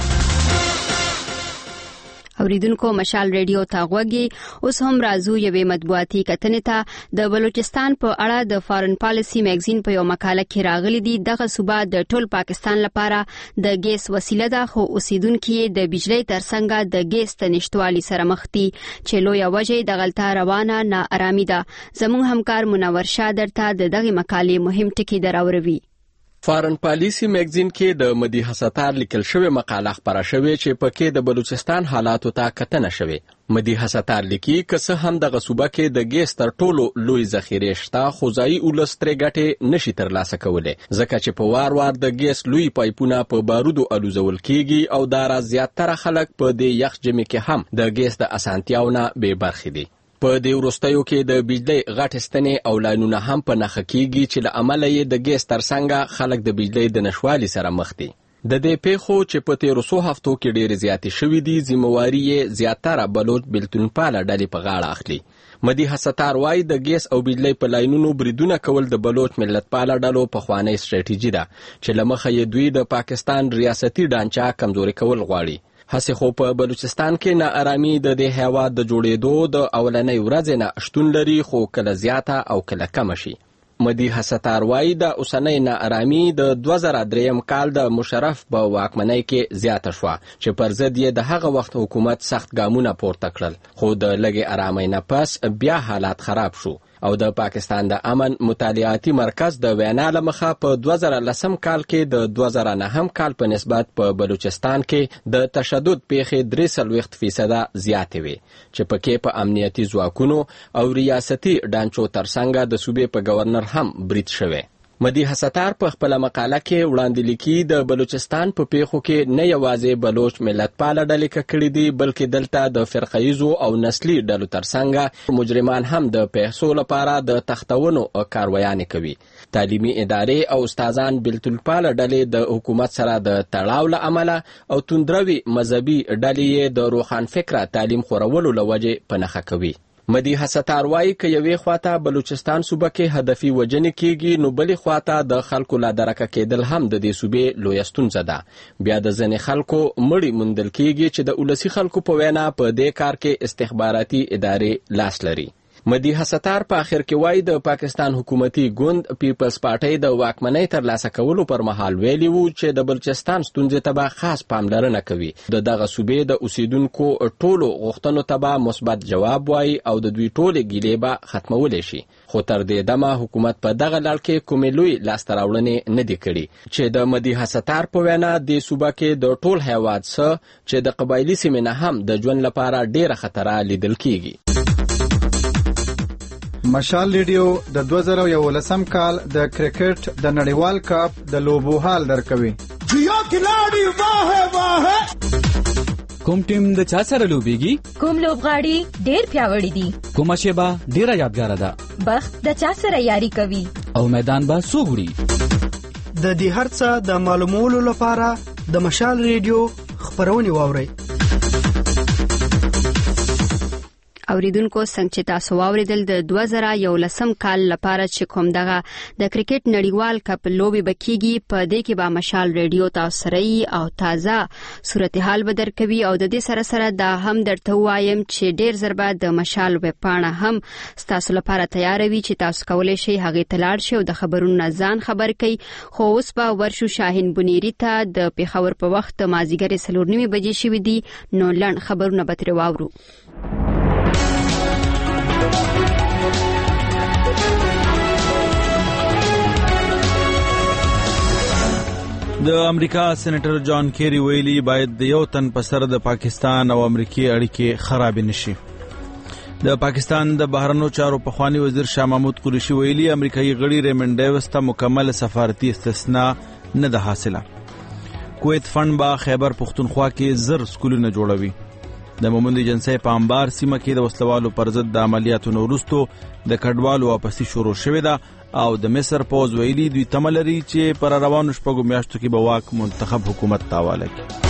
اوریدونکو مشال ریډیو ته غوږی. اوس هم راځو یوې مطبوعاتي کتنې ته. د بلوچستان په اړه د فارن پالیسي میگزین په یو مقاله کې راغلي دي دغه صوبه د ټول پاکستان لپاره د ګیس وسیله ده خو اوسیدونکو یې د بجلی ترڅنګ د ګیس ته نشټوالي سره مخ دي چې لویه وجه د غلطه روانه ناارامي ده. زموږ همکار منور شاه درته د دغه مقالې مهم ټکي دراوروي. فارن پالیسی میگزین کې د مدیحه ستار لیکل شوی مقاله خبره شوې چې پکې د بلوچستان حالاتو ته کتنه شوې. مدیحه ستار لیکي که څه هم دغه صوبه کې د ګیس تر ټولو لوی ذخیرې شته خو ځایي ولس ترې ګټې نشي ترلاسه کولی ځکه چې په وار وار د ګیس لوی پایپونه په بارودو الوزول کیږي او دا راز زیاتره خلک په دې یخ ژمي کې هم د ګیس د اسانتیاو نه بې برخې دي. په دې وروستیو کې د بجلی غټې ستنې او لاینونه هم په نښه کیږي چې له امله یې د ګیس ترڅنګ خلک د بجلی د نشوالي سره مخ دي. د دې پیښو چې په تیرو څو هفتو کې ډېرې زیاتې شوې دي ذمہواري یې زیاتره بلوچ بېلتونپاله ډلې په غاړه اخلي. مدیحه ستار وایي د ګیس او بجلی په لاینونو بریدونه کول د بلوچ ملتپاله ډلو پخوانۍ سټریټیجي ده چې له مخه یې دوی د پاکستان ریاستي ډانچه کمزوري کول غواړي. هسې خو په بلوچستان کې ناارامي د دې هیواد د جوړېدو د اولنۍ ورځې نه شتون لري خو کله زیاته او کله کمه شي. مدیحه ستار وایي د اوسنۍ ناارامي د دوه زره دریم کال د مشرف په واکمنۍ کې زیاته شوه چې پر ضد یې د هغه وخت حکومت سخت ګامونه پورته کړل خو د لږې ارامۍ نه پس بیا حالات خراب شو او د پاکستان د امن مطالعاتي مرکز د وینا له مخه په دوه زره لسم کال کې د دوه زره نهم کال په نسبت په بلوچستان کې د تشدد پیښې درې څلوېښت فیصده زیاتې وې چې پکې په امنیتي ځواکونو او ریاستي ډانچو ترڅنګ د صوبې په گورنر هم برید شوی. مدیحه ستار په خپله مقاله کې وړاندې لیکي د بلوچستان په پیښو کې نه یوازې بلوچ ملتپاله ډلې ککړې دي بلکې دلته د فرقهیزو او نسلي ډلو ترڅنګ مجرمان هم د پیسو لپاره د تختونو کارویانې کوي. تعلیمي ادارې او استادان بېلتونپاله ډلې د حکومت سره د تړاو له امله او توندروي مذهبي ډلې یې د روښان فکره تعلیم خورولو له وجې په نښه کوي. مدیحه ستار وایي که یوې خواته بلوچستان صوبه کې هدفي وژنې کیږي نو بلې خواته د خلکو لا درکه کېدل هم د دې صوبې لویه ستونزه ده. بیا د ځینې خلکو مړي موندل کیږي چې د ولسي خلکو په وینا په دې کار کې استخباراتي ادارې لاس لري. مدیحه ستار په اخر کې وایي د پاکستان حکومتي ګوند پیپلز پارټۍ د واکمنۍ ترلاسه کولو پر مهال ویلي وو چې د بلوچستان ستونزې ته به خاص پاملرنه کوي. د دغه صوبې د اوسیدونکو ټولو غوښتنو ته به مثبت جواب وایي او د دوی ټولې ګیلې به ختمولی شي. خو تر دې دمه حکومت په دغه لړ کې کومې لوی لاسته راوړنې نه دي کړي چې د مدیحه ستار په وینا دې صوبه کې د ټول هیواد څخه چې د قبایلي سیمې نه هم د ژوند لپاره ډېره خطره لیدل کیږي. مشال ریډیو د دوه زره یولسم کال د کرکټ د نړیوال کپ د لوبو حال درکوي. جیا کلاړي واه واه کوم ټیم د چا سره لوبيږي؟ کوم لوبغاړي ډېر پیاوړي دي؟ کومه شیبه ډېره یادګار ده؟ بخت د چا سره یاري کوي؟ او میدان به څوک وړي؟ د دې هر څه د معلومولو لپاره د مشال ریډیو خبرونه واورئ. اوریدونکو څنګه چې تاسو واوریدل د دوه زره یولسم کال لپاره چې کوم دغه د کرکټ نړیوال کپ لوبي بکیږي په دې کې به مشال ریډیو تاسو سره او تازه صورتحال به درکوي او د دې سره سره دا هم درته وایم چې ډیر زر بعد د مشال ویب پاڼه هم تاسو لپاره تیار وي چې تاسو کولای شئ هغه تلاړ شئ او د خبرونو ځان خبر کړئ. خو اوس به ورشو شاهین بنيري ته د پیښور په وخت مازیګر څلور نیمې بجې شوې دي نو لړ خبرونه به ترې واورو. د امریکا سېنیټر جان کیری ویلي باید د یو تن په سر د پاکستان او امریکای اړیکې خراب نشي. د پاکستان د بهرنیو چارو پخوانی وزیر شاه محمود قریشي ویلي امریکایي غړي ریمن ډیوس ته مکمل سفارتي استثناء نه ده حاصله. کویت فند با خیبر پختونخوا کې زر سکولونه جوړوي. د مومند جنسي په انبار سیمه کې د وسلوالو پر ضد د عملیاتو وروسته د کډوالو واپسی شروع شوې ده او د مصر پوز ویلي دوی تمه لري چې پر روانو شپږو میاشتو کې به واک منتخب حکومت ته حواله کړي.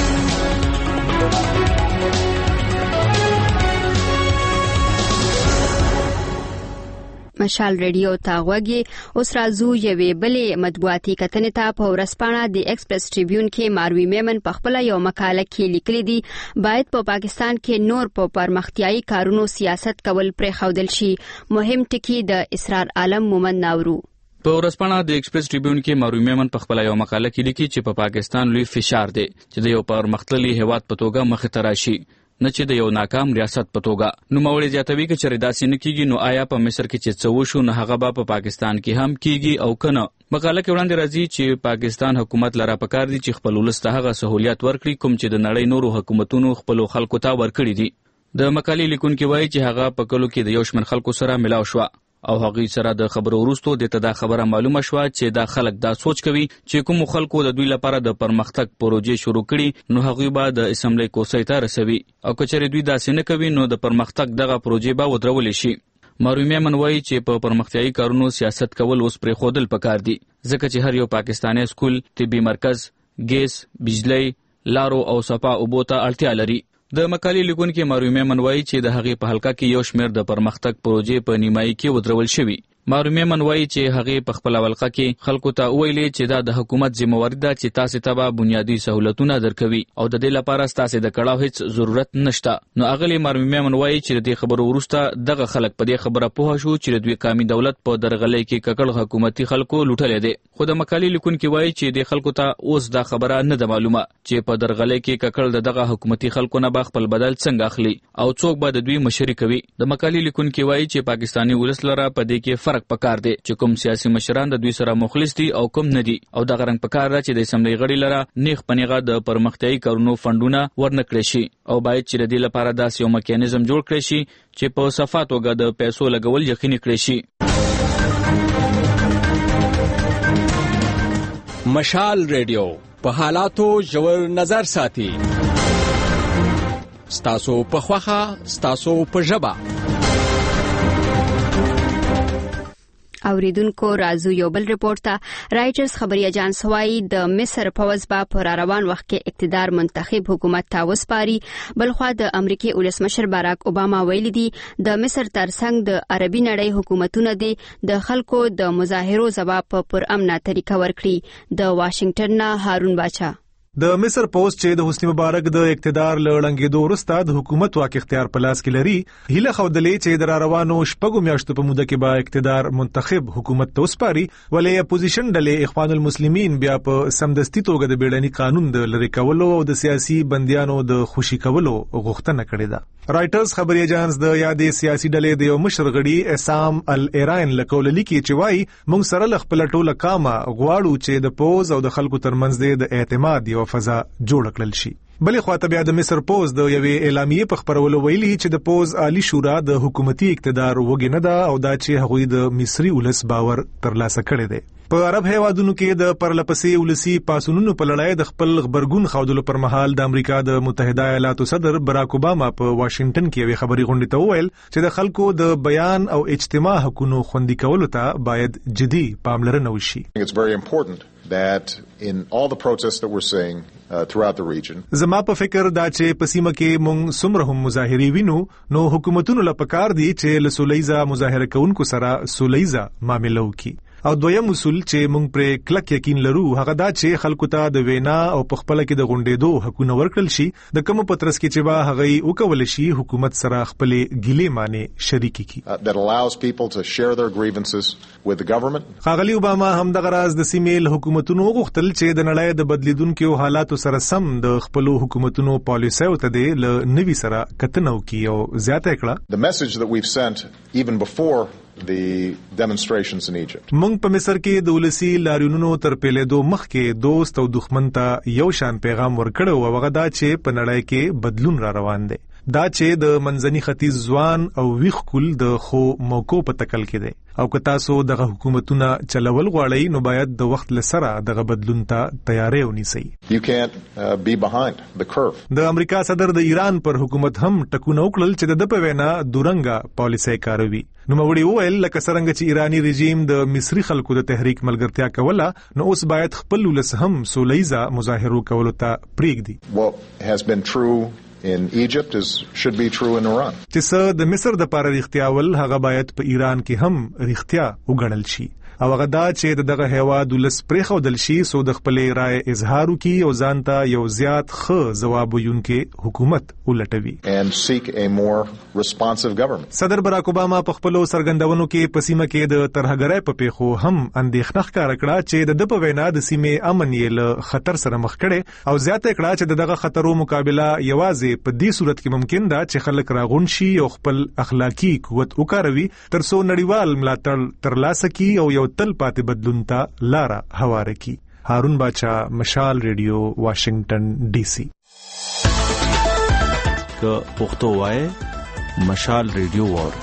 مشال ریډیو ته غوږی اوس راځو یوې بلې مطبوعاتي کتنې ته. په ورځپاڼه د ایکسپریس ټریبیون کې ماروي میمن په خپل یو مقاله کې لیکلي دي باید په پاکستان کې نور په پرمختیايي کارونو سیاست کول پرې خودل شي. مهم ټکی د اسرار عالم مومن ناورو. په ورځپاڼه د ایکسپریس ټریبیون کې ماروي میمن په خپل یو مقاله کې لیکي چې په پاکستان لوی فشار دی چې د یو پرمختللي هیواد په توګه مخ ته راشي نه چې د یو ناکام ریاست په توګه. نو مولوی زیاتوي چې چیرې داسې نه کیږي نو آیا په مصر کې چې څه وشو نه هغه به په پاکستان کې هم کیږي او کنه. مقاله کې وړاندې راځي چې پاکستان حکومت لره پکار دي چې خپل ولس ته هغه سہولیات ورکړي کوم چې د نړۍ نورو حکومتونو خپل خلکو ته ورکړي دي. د مقالې لیکونکي وایي چې هغه په کلو کې د یو شمن خلکو سره ملاو شو او هغه سره د خبرو وروسته د تدا خبره معلومه شوه چې دا خلک دا سوچ کوي چې کوم خلکو د دوی لپاره د پرمختګ پروژې شروع کړي نو هغه به د اسمبلی کوسۍ ته رسوي او کچره دوی داسې نه کوي نو د پرمختګ دغه پروژې به ودرول شي. ماروي میمن وایي چې په پرمختیايي کارونو سیاست کول اوس پرې خودل پکار دي ځکه چې هر یو پاکستاني سکول، طبي مرکز، ګیس، بجلی، لارو او صفا اوبو ته اړتیا لري. د مقالې لیکونکي ماروي میمن وایي چې د هغې په حلقه کې یو شمېر د پرمختګ پروژې په نیمایي کې ودرول شوي. ماروي میمن وایي چې هغې په خپل حلقه کې خلکو ته وویلې چې دا د حکومت ذمہواري ده چې تاسې ته به بنیادي سہولتونه درکوي او د دې لپاره ستاسې د کړاو هیڅ ضرورت نشته. نو اغلی ماروي میمن وایي چې د دې خبرو وروسته دغه خلک په دې خبره پوه شو چې د دوی قومي دولت په درغلۍ کې ککړ حکومتي خلکو لوټلې دي. خو د مقالې لیکونکي وایي چې د خلکو ته اوس دا خبره نه ده معلومه چې په درغلۍ کې ککړ دغه حکومتي خلکو نه به خپل بدل څنګه اخلي او څوک به د دوی مشري کوي. د مقالې لیکونکي وایي چې پاکستاني ولس لره په دې کې فرق پکار دی چې کوم سیاسي مشران د دوی سره مخلص دي او کوم نه دي او دا غرنګ پکار ده چې د اسمبلی غړي لره نیغ پنیغه د پرمختیايي کارونو فندونه ورنکړي شي او باید چې د دې لپاره داسې یو میکانیزم جوړ کړي شي چې په صفه توګه د پیسو لګول یقیني کړي شي. مشال ریډیو په حالاتو ژور نظر ساتي. ستاسو په خوخه، ستاسو په ژبه. اوریدونکو راځو یو بل رپورټ ته. رایټرز خبري اجانس وايي د مصر پوز با پر روان وخت کې اقتدار منتخب حکومت ته وسپاري. بلخوا د امریکای ولسمشر باراک اوباما ویلي دي د مصر ترڅنګ د عربي نړۍ حکومتونه دي د خلکو د مظاهرو ځواب په پرامنه طریقه ورکړي. د واشنگټن نه هارون باچا. د مصر پوسټ چې د حسنی مبارک د اقتدار لړنګېدو وروسته د حکومت واک اختیار په لاس کې لري هیله خودلې چې د روانو شپږو میاشتو په موده کې به اقتدار منتخب حکومت ته وسپاري ولې اپوزیشن ډلې اخوان المسلمین بیا په سمدستي توګه د بیړني قانون د لری کولو او د سیاسي بندیانو د خوشي کولو غوښتنه کړې ده. رایټرز خبري اجانس د یادې سیاسي ډلې د یو مشر غړي اسام الایران لکول لیکي چې وایي موږ سره خپل ټوله کامه غواړو چې د پوز او د خلکو ترمنځ د اعتماد یو فضا جوړ کړل شي. بلې خواته بیا د مصر پوز د یوې اعلامیې په خبرولو ویلي چې د پوز عالی شورا د حکومتي اقتدار وګ نه ده او دا چې هغوی د مصري ولس باور ترلاسه کړی دی. په عرب هیوادونو کې د پرلپسې ولسی پاسونونو په لړۍ د خپل خبرګون خودلو پر مهال د امریکا د متحده ایالاتو صدر باراک اوباما په واشنگټن کې یوې خبري غونډې ته وویل چې د خلکو د بیان او اجتماع حقوقو خوندي کولو ته باید جدي پاملرنه وشي. It's very important that in all the protests that we're seeing Uh, throughout the region. زما په فکر دا چې په سیمه کې مونږ څومره هم مظاهرې وینو نو حکومتونو له پکار دي چې له سولهیزه مظاهره کوونکو سره سولهیزه معامله وکړي. او دویم اصول چې مونږ پر کلک یقین لرو هغه دا چې خلکو ته د وینا او په خپل کې د غونډېدو حقونه ورکړل شي د کوم پترس کې چې با هغه وکول شي حکومت سره خپل ګیلې معنی شریک کی. Uh, that allows people to share their grievances with the government. خاغلی اوباما هم د غراز د سیمې حکومتونو غوښتل چې د نړۍ د بدلیدونکو حالاتو سره سم د خپل حکومتونو پالیسیو ته د نوي سره کتنو کی او زیاته کړه. The message that we've sent even before the demonstrations in Egypt. مونږ په مصر کې د ولسی لاریونونو تر پیلېدو مخکې دوست او دښمن ته یو شان پیغام ورکړو او هغه دا چې په نړۍ کې بدلون را روان دی. دا چې د منځني ختیځ ځوان او ویښ کول د خو موکو په تکل کې دی او که تاسو دغه حکومتونه چلول غواړئ نو باید د وخت لسره دغه بدلون ته تیاری ونیسئ. You can't uh, be behind the curve. د امریکا صدر د ایران پر حکومت هم ټکونه وکړل چې د په وینا دورنګه پالیسي کاروي. نو موري وویل لکه څنګه چې ایرانی رژیم د مصری خلکو د تحریک ملګرتیا کوله نو اوس باید خپل ولس هم سولهیزه مظاهرو کولو ته پریږدي. What has been true in Egypt is should be true in Iran. چې څه د مصر د پاره رښتیاول هغه باید په ایران کې هم رښتیا وګڼل شي. او هغه دا چې دغه هیواد ولس پرې خودل شي سو د خپل رائے اظهار وکي او ځانته یو زیات ښه ځواب ویونکې حکومت ولټوي. And seek a more responsive government. صدر براک اوباما په خپل سرګندونو کې په سیمه کې د ترهګرۍ په پیښو هم اندېښنه ښکاره کړه چې د په وینا د سیمې امن یې له خطر سره مخ کړي او زیاته کړه چې دغه خطرو مقابله یوازې په دې صورت کې ممکن ده چې خلک راغون شي او خپل اخلاقی قوت وکاروي ترڅو نړیوال ملاتړ ترلاسه کړي او یو تل پاتې بدلون ته لاره هواره کی. هارون باچا، مشال ریډیو، واشنگټن ډي سي. که پښتو وای مشال ریډیو وور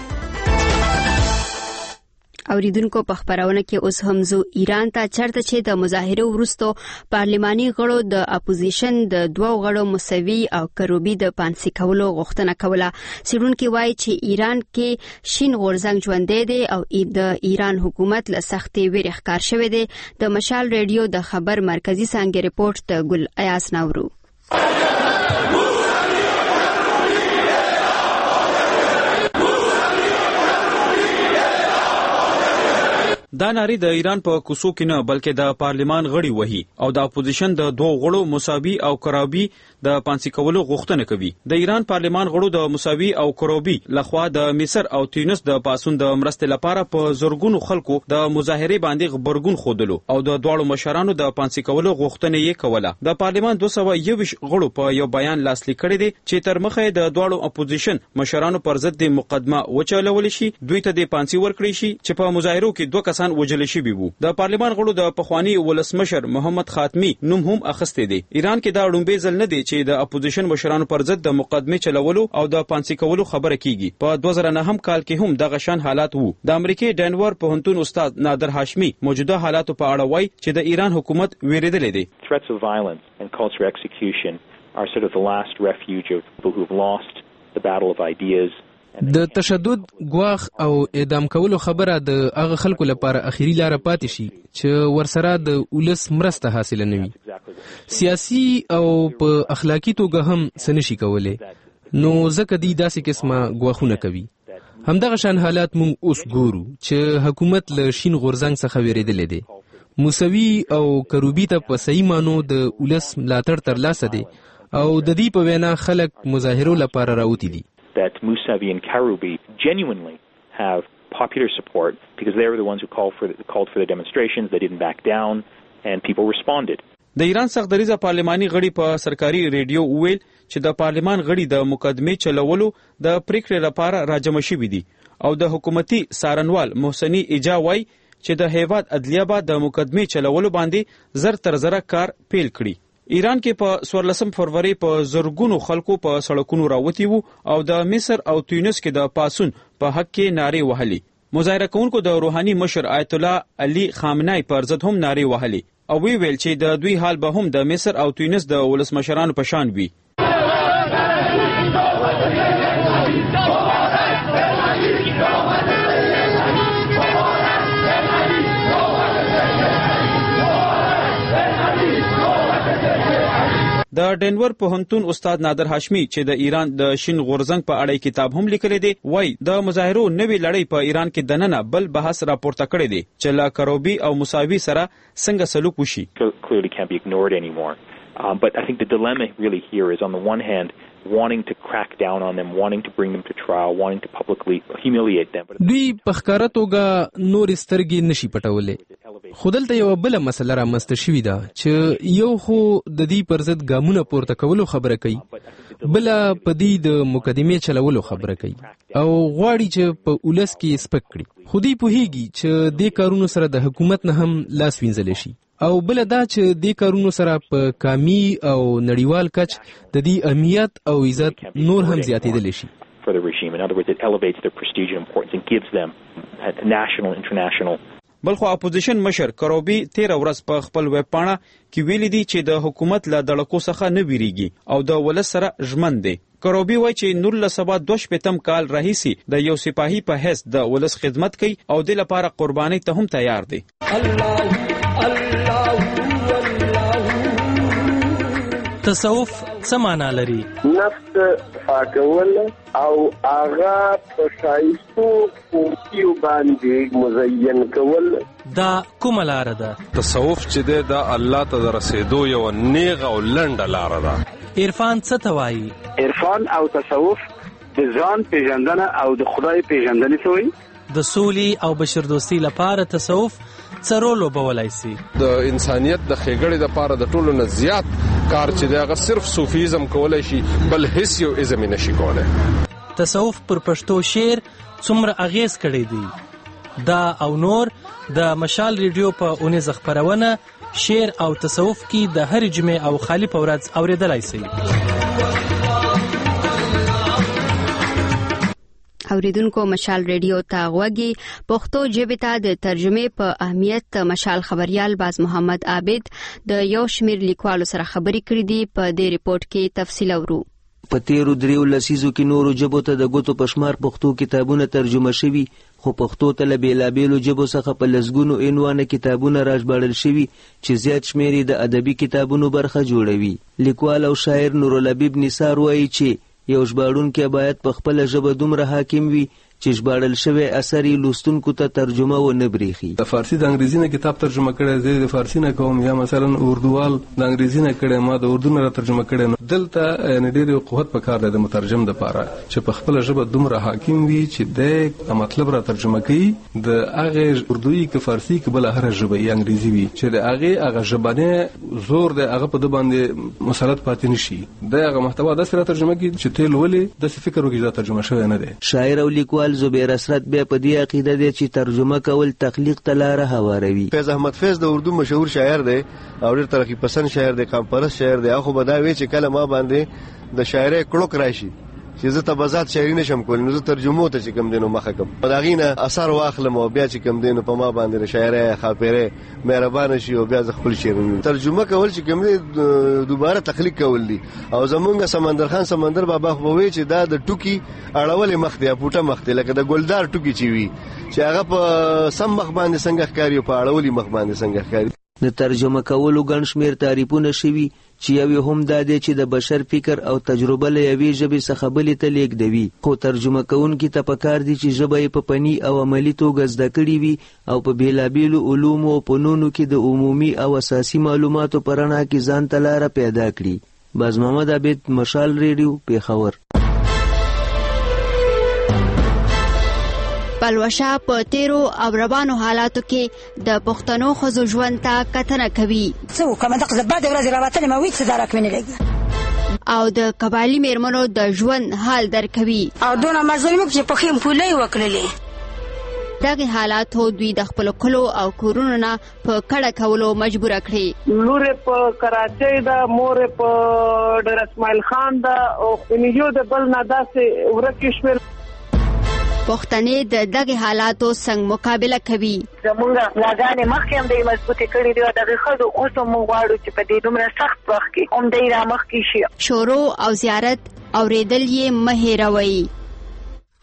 اوریدونکو په خبرونه کې اوس هم زو ایران ته چرته چې د مظاهره ورستو پارلماني غړو د اپوزیشن د دوه غړو موسوي او کروبي د پانسي کولو غوښتنه کوله. سیډونکو وایي چې ایران کې شین غورځنګ ژوندې دی او د ایران حکومت له سختي ویره ښکار شوی دی. د مشال ریډیو د خبر مرکزی څنګه ریپورت ته ګل ایاس نورو. دا ناری د ایران په کوڅو کې نه بلکې د پارلمان غړي وهي او د اپوزیشن د دوه غړو موساوي او کرابي د پانسي کولو غوښتنه کوي. د ایران پارلمان غړو د موساوي او کرابي لخوا د مصر او تونس د پاسون د مرستې لپاره په زورګونو خلکو د مظاهره باندې خبرګون خودلو او د دوه مشرانو د پانسي کولو غوښتنه یې کوله. د پارلمان دوه سوه یو غړو په یو بیان لاسلیک کړی دی چې تر مخه د دوه اپوزیشن مشرانو پر ضد د مقدمه وچلول شي دوی ته د پانسي ورکړي شي چې په مظاهرو کې دوه کسان وجل شي بيبو. د پارلمان غړو د پخوانی ولسمشر محمد خاتمی نوم هم اخسته دي. ایران کې دا ډومبه ځل نه دی چې د اپوزیشن مشرانو پر ضد د مقدمه چلولو او د پانسي کولو خبره کیږي. په دوه زره نه کال کې هم دغه شان حالات وو. د امریکای ډنور پوهنتون استاد نادر هاشمی موجوده حالاتو په اړه وایي چې د ایران حکومت ویریدل دي. Threats of violence and culture execution are sort of the last refuge of people who have lost the battle of ideas. د تشدد غواخ او اعدام کولو خبره د هغه خلکو لپاره اخیری لار پاتې شي چې ورسره د ولس مرسته حاصل نه وي. سیاسي او په اخلاقی توګه هم سنشي کولای نو ځکه دی داسې قسمه غواخونه کوي. همدغه شان حالات مونږ اوس ګورو چې حکومت له شین غورځنګ څخه ویریدل دي. موسوي او کروبي ته په صحیح مانو د ولس ملاتړ ترلاسه دي او د دې په وینا خلک مظاهرو لپاره راوتی دي. That Mousavi and Karoubi genuinely have popular support because they were the ones who called for the, called for the demonstrations. They didn't back down and people responded. د ایران سختدریزه پارلماني غړي په سرکاري ریډیو وویل چې د پارلمان غړي د مقدمه چلولو د پریکړې لپاره راجمع شوي دي او د حکومتي سارنوال محسنی اجا وای چې د هیواد عدلیه با د مقدمه چلولو باندې زر تر زره کار پیل کړي. ایران کې په څوارلسم فروری په زرګونو خلکو په سړکونو راوتی وو او د مصر او تونس کې د پاسون په حق کې نارې وهلي. مظاهره کوونکو د روحاني مشر آیت الله علي خامنای پر ضد هم نارې وهلي او وی ویل چې د دوی حال به هم د مصر او تونس د ولسمشرانو په شان وي. د ډنور پوهنتون استاد نادر هاشمي چې د ایران د شین غورزنګ په اړه کتاب هم لیکلی دی وای د مظاهرو نوې لړۍ په ایران کې دننه بل بحث راپورته کړی دی چې لا کروبي او مساوي سره څنګه سلوک وشي. Clearly can't be ignored anymore. Um, but I think the dilemma really here is on the one hand wanting to crack down on them, wanting to bring them to trial, wanting to publicly humiliate them. دوی په ښکاره توګه نور سترګې نشي پټولې. خو دلته یو بله مسله رامنځته شوې ده چې یو خو د دې پر ضد ګامونه پورته کولو خبره کوي، بله په دې د مقدمې چلولو خبره کوي او غواړي چې په ولس کې سپک کړي. خو دوی پوهیږي چې دې کارونو سره د حکومت نه هم لاس وینځلی شي او بل دا چې دې کارونو سره په قومي او نړیوال کچ د دې اهمیت او عزت نور هم زیاتېدلی شي. For the regime. In other words, it elevates their prestige and importance and gives them a national, international. بلخو اپوزیشن مشر کروبي تیر ورځ په خپل ویب پاڼه کې ویلي دي چې د حکومت له دړکو څخه نه ویریږي او د ولس سره ژمن دی. کروبي وایي چې نولس سوه دوه شپېتم کال راهیسي د یو سپاهي په حیث د ولس خدمت کوي او د لپاره قرباني ته هم تیار دی. الله تصوف څه معنا لري؟ نفس پاکول او هغه په ښایستو خوبیو باندې مزین کول دا کومه لاره ده؟ تصوف چې دی دا الله ته د رسېدو یوه نیغه او لنډه لاره ده. عرفان څه ته وایي؟ عرفان او تصوف د ځان پیژندنه او د خدای پیژندنې ته وایي. د سولې او بشردوستۍ لپاره تصوف څه رول لوبولی سي؟ د انسانیت د ښېګړې دپاره د ټولو نه زیات کار چې دی هغه صرف صوفیزم کولی شي، بل هیڅ یو ازم یې نشي کولی. تصوف پر پښتو شعر څومره اغیز کړی دی؟ دا او نور د مشال ریډیو په اونیزه خپرونه شعر او تصوف کې د هرې جمعې او خالي په ورځ اورېدلی سي. اوریدونکو مشال ریډیو ته غوږی پښتو ژبې ته د ترجمې په اهمیت مشال خبريال باز محمد عابد د یو شمیر لیکوالو سره خبرې کړې دي. په دې ریپورت کې تفصیل اورو. په تیرو دریو لسیزو کې نورو ژبو ته د ګوتو په شمار پښتو کتابونه ترجمه شوي، خو پښتو ته له بېلابېلو ژبو څخه په لسګونو عنوانه کتابونه راژباړل شوي چې زیات شمېر یې د ادبي کتابونو برخه جوړوي. لیکوال او شاعر نورالحبیب نثار وایي چې یو ژباړونکی باید په خپله ژبه دومره حاکم وي چې ژباړل شوی اثر یې لوستونکو ته ترجمه ونه بریښي. د فارسي د انګریزي نه کتاب ترجمه کړی دی، د فارسي نه کوم یا مثلا اردووال د انګریزي نه کړی، ما د اردو نه را ترجمه کړی. نو دلته یعنې ډېر قوت پکار دی د مترجم دپاره چې په خپله ژبه دومره حاکم وي چې دی مطلب را ترجمه کوي د هغې اردویي که فارسي که بله هره ژبه یې انګریزي وي چې د هغې هغه ژبنی زور دی هغه په ده باندې مسلط پاتې نه شي. دی هغه محتوا داسې را ترجمه کړي چې ته یې لولې داسې فکر وکړي چې دا ترجمه شوی نه دی. شاعر او لیکوال زبیر اسرت بیا په دې عقیده دی چې ترجمه کول تخلیق ته لاره هواروي. فیض احمد فیض د اردو مشهور شاعر دی او ډېر ترقي پسند شاعر دی، قام پرست شاعر دی. خو به دا وایي چې کله ما باندې د شاعرۍ کړوک راشي چې زه ته بذات شاعري نشم کولی، نو زه ترجمو ته چې کوم دی نو مخه کوم، د هغې نه اثر واخلم او بیا چې کوم دی نو په ما باندې د شاعرۍ خاپیرۍ مهربانه شي او بیا زه خپل شعرونه ترجمه کول چې کوم دی دوباره تخلیق کول دي. او زمونږ سمندر خان سمندر بابا خو به وایي چې دا د ټوکي اړولې مخ دی، پوټه مخ دی، لکه د ګلدار ټوکي چې وي چې هغه په سم مخ باندې څنګه ښکاري او په اړولي مخ باندې څنګه ښکاري. د ترجمه کولو ګڼ شمېر تعریفونه شوي چې یو یې هم دا دی چې د بشر فکر او تجربه له یوې ژبې څخه بلې ته لیږدوي. خو ترجمه کوونکي ته پکار دي چې ژبه یې په فني او عملي توګه زده کړې وي او په بېلابېلو علومو او فنونو کې د عمومي او اساسي معلوماتو په رڼا کې ځان ته لاره پیدا کړي. باز محمد عابد، مشال ریډیو، پېښور. پلوشه په تیرو او روانو حالاتو کې د پښتنو ښځو ژوند ته کتنه کوي. څه وکړم دغه بعد ورځې راوتلې ما ویل څه درک مې نه لګي او د قبایلي میرمنو د ژوند حال درکوي او دونه مظلوم چې په خیم پولې وکړلې. دغه حالاتو دوی د خپل کلو او کورونو نه په کډه کولو مجبور کړي. لور په کراچۍ ده، مور په ډېر اسماعیل خان ده او خونیو د بل نه داسې ورکې شوې. پښتنې د دغه حالاتو څنګه مقابله کوي؟ زمونږ غلاګانې مخکې هم دوی مضبوطې کړي دي او دغه ښځو اوس هم موږ غواړو چې په دې دومره سخت وخت کې هم دوی رامخکې شي. شورو او زیارت اورېدل یې مه هېروئ.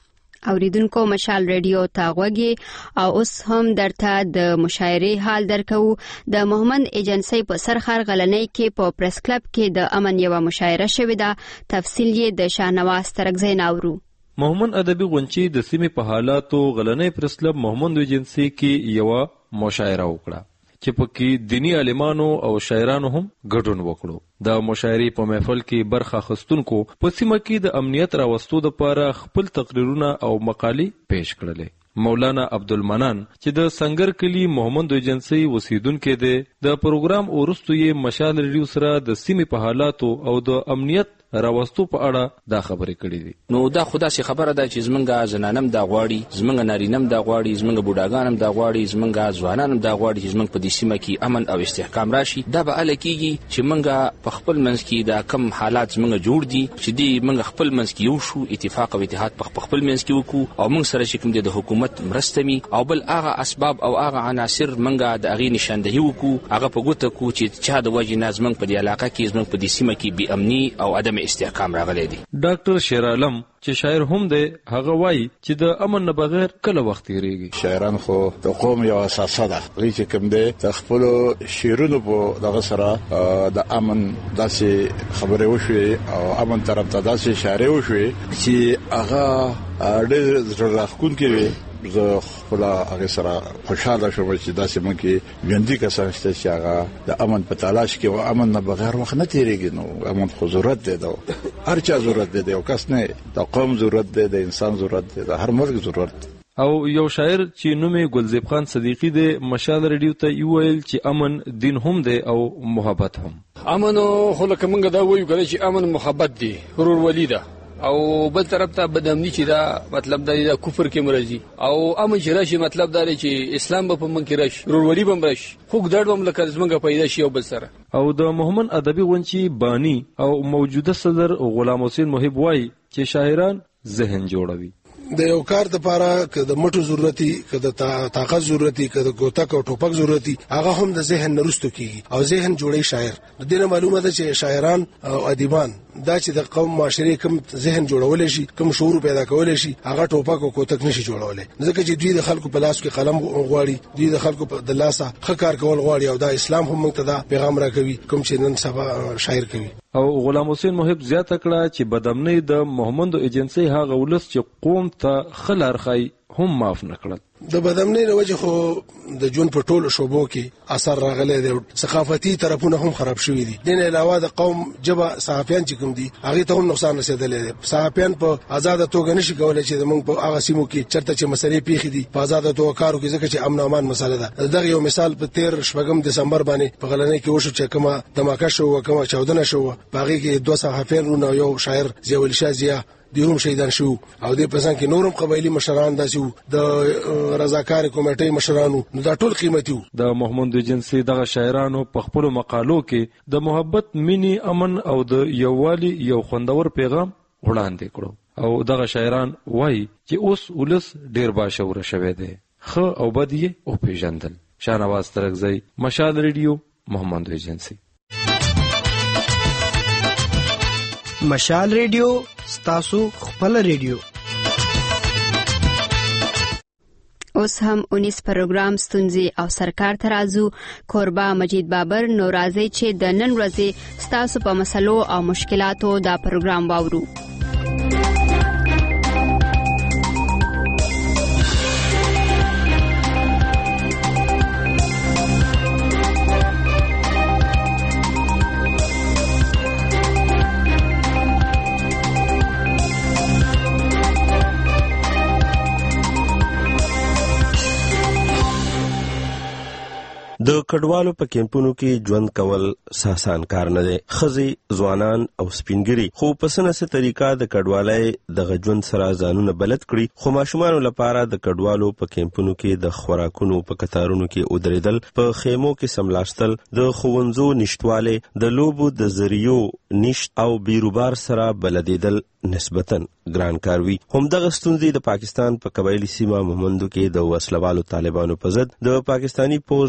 اوریدونکو مشال ریډیو ته غوږی او اوس هم درته د مشاعرې حال درکو. د محمد ایجنسی په سرخر غلنۍ کې په پریس کلب کې د امن یو مشاعره شوې ده. تفصیل یې د شاهنواز ترکزی ناورو. محمد ادبی غونچی د سیمې په حالاتو غلنۍ پریس کلب محمد ایجنسی کې یو مشاعره وکړه چې پکې دینی عالمانو او شاعرانو هم ګډون وکړو. د مشاعرې په محفل کې برخه اخیستونکو په سیمه کې د امنیت راوستو لپاره خپل تقریرونه او مقالې پیش کړلې. مولانا عبدالمنان چې د سنگر کلی محمد ایجنسی اوسیدونکی دی، د پروګرام وروسته یې مشال ریډیو سره د سیمې په حالاتو او د امنیت راوستو په اړه دا خبرې کړې دي. نو دا خدا سي خبره ده چې زمونږه زنانم دا غواړي، زمونږه نارینم دا غواړي، زمونږه بوډاګانم دا غواړي، زمونږه ځوانانم دا غواړي چې زمونږ په دې سیمه کې امن او استحکام راشي. دا به ال کېږي چې مونږه په خپل منځ کې دا کم حالات زمونږه جوړ دي چې دی مونږ خپل منځ کې یو شو، اتفاق او اتحاد په خپل منځ کې وکړو او مونږ سره چې کوم د حکومت مرسته می او بل هغه اسباب او هغه عناصر مونږه د اغې نشاندهي وکړو، هغه په ګوته کو چې چا د وجې نه زمونږ په دې علاقه کې زمونږ په دې سیمه کې بې امني او عدم استحکام راغلی. ډاکټر شیر عالم چې شاعر هم دی، هغه وایي چې د امن نه بغیر کله وخت تیریږي. شاعران خو د قوم یو اساسه ده، غوی چې کوم دی د خپل شعرونو په دغه سره د امن داسې خبرې وشوي او امن طرف ته داسې اشاره وشوي چې هغه ډېر زړه راښکونکې وي. زه خپل هغه سره خوشاله شوم چې داسې موږ کې ژوندي کسان شته چې هغه د امن په تلاش کې او امن نه بغیر وخت نه تیریږي. نو امن خو ضرورت دی، دا هر چا ضرورت دی، یو کس نه، د قوم ضرورت دی، د انسان ضرورت دی، د هر مرګ ضرورت دی. او یو شاعر چې نوم یې ګلزیب خان صدیقی دی، مشال ریډیو ته ویل چې امن دین هم دی او محبت هم. امن خو لکه موږ دا وایو کله چې امن محبت دی، ورورولي ده، او بل طرف ته بدامنی چې دا مطلب دا د کفر کې مرضی، او امن چې راشي مطلب دا چې اسلام به په من کې راشي، ورورولي به راشي، خو ګډ هم لکه زمونږ پیدا شي او بل سره. او د محمد ادبی غونچی بانی او موجوده صدر غلام حسین محب وای چې شاعران ذهن جوړوي. د یو کار لپاره که د مټو ضرورتي، که د طاقت ضرورتي، که د ګوتک او ټوپک ضرورتي، هغه هم د ذهن نرستو کیږي او ذهن جوړي شاعر. د دې معلومه ده چې شاعران او ادیبان دا چې د قوم معاشري کوم ذهن جوړول شي، کوم شعور پیدا کول شي، هغه ټوپک او ګوتک نشي جوړولای. ځکه چې دوی د خلکو په لاس کې قلم غواړي، دوی د خلکو په د لاسه ښه کار کول غواړي او دا اسلام هم موږ ته دا پیغام راکوي کوم چې نن سبا شاعر کوي. او غلام حسین محب زیاته کړه چې بدامنۍ د محمد ایجنسی هغه ولس چې قوم ته خلار خای هم معاف نکړل. د بدامنۍ د وجه خو د جون په ټولو شوبو کې اثر راغلی دی، ثقافتي طرفونه هم خراب شوي دي. دین علاوه د قوم جبه صحافیان چې کوم دي هغه ته هم نقصان رسیدلی دی. صحافیان په آزاد توګه نشي کولای چې موږ په هغه سیمو کې چرته چې مسلې پیښې دي په آزاد توګه کارو کې، ځکه چې امن او امان مسله ده. دغه یو مثال په تیر شپږم دسمبر باندې په غلنۍ کې وشو چې کومه دماکه شو او کومه چاودنه شو، په هغه کې دوه صحافیان او یو شاعر ضیاء الشاه ضیاء دیوم شهیدان شو، او د پسان کې نورم قبایلی مشران داسي د رضاکار کمیټې مشرانو، نو دا ټول قیمتي وو. د محمد ایجنسی دغه شاعرانو په خپل مقالو کې د محبت، مینی، امن او د یووالي یو خوندور پیغام وړاندې کړو. او دغه شاعران وایي چې اوس ولس ډیر باشعوره شوی دی، ښه او بد یې او پیژندل. شاهنواز ترکزی، مشال ریډیو، محمد ایجنسی. مشال ریډیو ستاسو خپل ریډیو. اوس هم اونیس پروګرام ستونزې او سرکار ترازو کوربه مجید بابر نو راځي چې د نن ورځې ستاسو په مسلو او مشکلاتو دا پروګرام واورو. د کډوالو په کیمپونو کې ژوند کول ساسان کار نه دی. ښځې، ځوانان او سپینګري خو په څه نه څه طریقه د کډوالۍ دغه ژوند سره ځانونه بلد کړي، خو ماشومانو لپاره د کډوالو په کیمپونو کې د خوراکونو په کتارونو کې ودرېدل، په خیمو کې سملاستل، د ښوونځو نشتوالی، د لوبو د ذریعو نشت او بیروبار سره بلدېدل نسبتاً ګران کار وي. همدغه ستونزې د پاکستان په قبایلي سیمه مومندو کې د وسلوالو طالبانو په ضد د پاکستاني پوځ د عملیاتو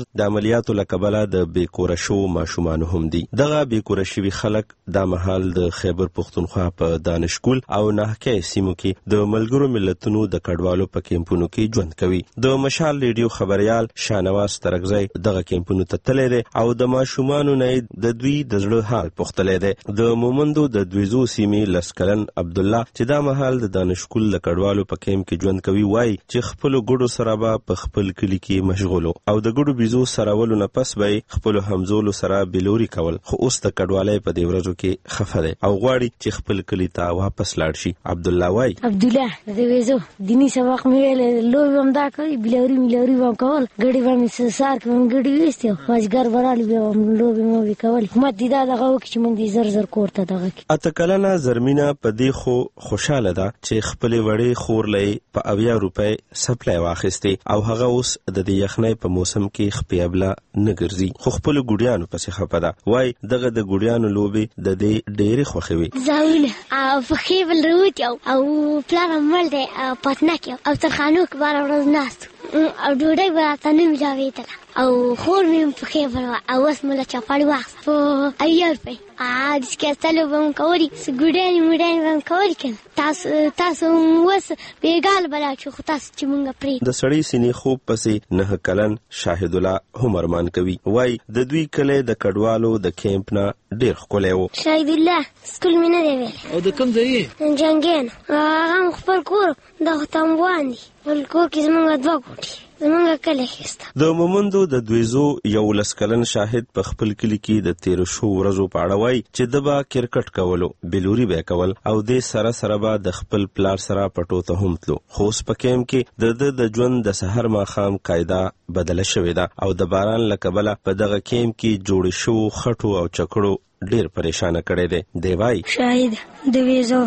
عملیاتو له کبله د بیکوره شوو ماشومانو هم دي. دغه بیکوره شوي خلک دا مهال د خیبر پښتونخوا په دانشکول او نهکۍ سیمو کې د ملګرو ملتونو د کډوالو په کیمپونو کې ژوند کوي. د مشال ریډیو خبريال شانواز ترکزی دغه کیمپونو ته تللی دی او د ماشومانو نه د دوی د زړه حال پوښتلی دی. د مومندو د دویزو سیمې لسکلن عبدالله چې دا مهال د دانشکول د کډوالو په کیمپ کې ژوند کوي وایي چې خپلو ګډو سره به په خپل کلي کې مشغول او د ګډو بیزو سراولو نه پس به خپلو همزولو سره بلوري کول، خو اوس د کډوالۍ په دې ورځو کې خفه دی او غواړي چې خپل کلي ته واپس لاړ شي. عبدالله وایي عبدالله د بیزو دیني سبق مې ویل، لوبې هم دا کوي، بلوري ملوري به هم کول، ګډې به مې سار کې هم ګډې ویستې، مازدیګر به رالې بیا هم لوبې مې کولې. حکومت دې دا دغه وکړي چې موږ دې زر زر کور ته دغه کړي. اته کلنه زرمینه په دې خو خوشحاله ده چې خپلې وړې خور له په اویا روپۍ سپلای واخیستې او هغه اوس د دې یخنۍ په موسم کې خپې ابله نه ګرځي، خو خپلو ګوډیانو پسې خفه ده. وایي دغه د ګوډیانو لوبې د دې ډېرې خوښې وي. زاویله او پښې بل روت یو او پلار هم مړ دی او پتنک یو او ترخانو کې باره ورځ ناست او ډوډۍ به راته نه میلاوېدله او خور مې هم پښې بل وه او اوس مو له چاپاړي واخیست په اویا روپۍ. د سکېستلو به هم کولي، ګوډیانې موډیانې به هم کولي که نه. تاسو تاسو اوس بېګال به لاړ شو، خو تاسو چې مونږ پرېږدو. د سړي سینې خوب پسې نه کلن شاهدالله هم ارمان کوي. وایي د دوی کلی د کډوالو د کیمپ نه ډېر ښکلی و. شاهدالله سکول مې نه دی ویلی. او د کوم ځای یې؟ جنګین. هغه هم خپل کور د تنبوان دي، خپل کور کې زمونږ دوه کوټې زمونږ کلی ښایسته. د مومندو د دویزو یو لس کلن شاهد په خپل کلي کې د تېرو شوو ورځو په اړه وایي چې ده به کرکټ کولو، بلوري به یې کول او دې سره سره به د خپل پلار سره پټو ته هم تلو. خو اوس په کیمپ کې د ده د ژوند د سحر ماښام قاعده بدله شوې ده او د باران له کبله په دغه کیمپ کې جوړې شوو خټو او چکړو ډېر پریشانه کړی دی. دی وایي شاهد د ویزو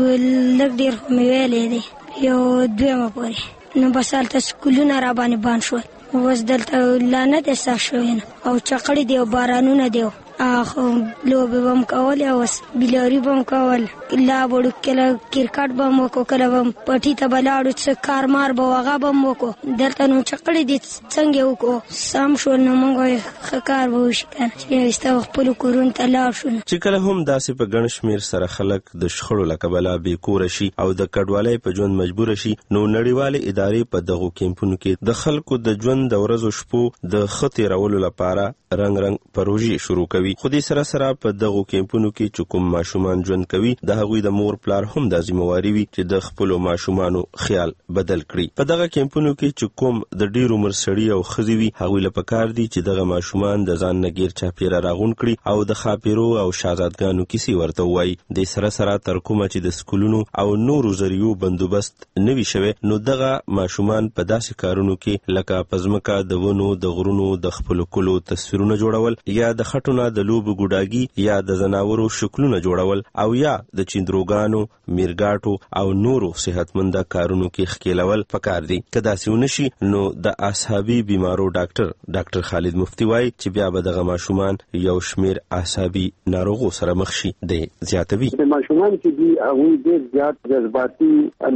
لږ ډېر خو مې ویلی دی یو دویمه پورې، نو بس هلته سکولونه را باندې بند شول، اوس دلته لعنت احساس شوی نه او چقړې دی او بارانونه دی خو لوبې به هم کولې او اوس بلاري به هم کول، لا بړو کله کرکټ به هم وکړو، کله به هم پټي ته به لاړو څه کار مار به و هغه به هم وکړو. دلته نو چقړې دي څنګه وکړو سم شول، نو موږ وایو ښه کار به وشي که نه چې ایسته خپلو کورونو ته لاړ شو. چې کله هم داسې په ګڼ شمېر سره خلک د شخړو له کبله بېکوره شي او د کډوالۍ په ژوند مجبوره شي، نو نړیوالې ادارې په دغو کیمپونو کې د خلکو د ژوند د ورځو شپو د ښه تېرولو لپاره رنګ رنګ پروژې شروع کوي. خو دې سره سره په دغو کیمپونو کې چې کوم ماشومان ژوند کوي د هغوی د مور پلار هم دا ذمهواري وي چې د خپلو ماشومانو خیال بدل کړي. په دغه کیمپونو کې چې کوم د ډېر عمر سړي او ښځې وي هغوی له پکار دي چې دغه ماشومان د ځان نه ګیر چاپېره راغون کړي او د ښاپېرو او شهزادګانو کیسې ورته ووایي. دې سره سره تر کومه چې د سکولونو او نورو ذریعو بندوبست نه وي شوی، نو دغه ماشومان په داسې کارونو کې لکه په ځمکه د ونو د غرونو د خپلو کلو تصویرونه جوړول یا د خټو نه د لوبو ګوډاګي یا د ځناورو شکلونه جوړول او یا د چیندروګانو، میرګاټو او نورو صحتمنده کارونو کې ښکیلول پکار دي. که داسې ونه شي نو د اعصابي بیمارو ډاکټر ډاکټر خالد مفتی وایي چې بیا به دغه ماشومان یو شمیر اعصابي ناروغو سره مخ شي. دی زیاتوي د ماشومان چې دي هغوی ډېر زیات جذباتي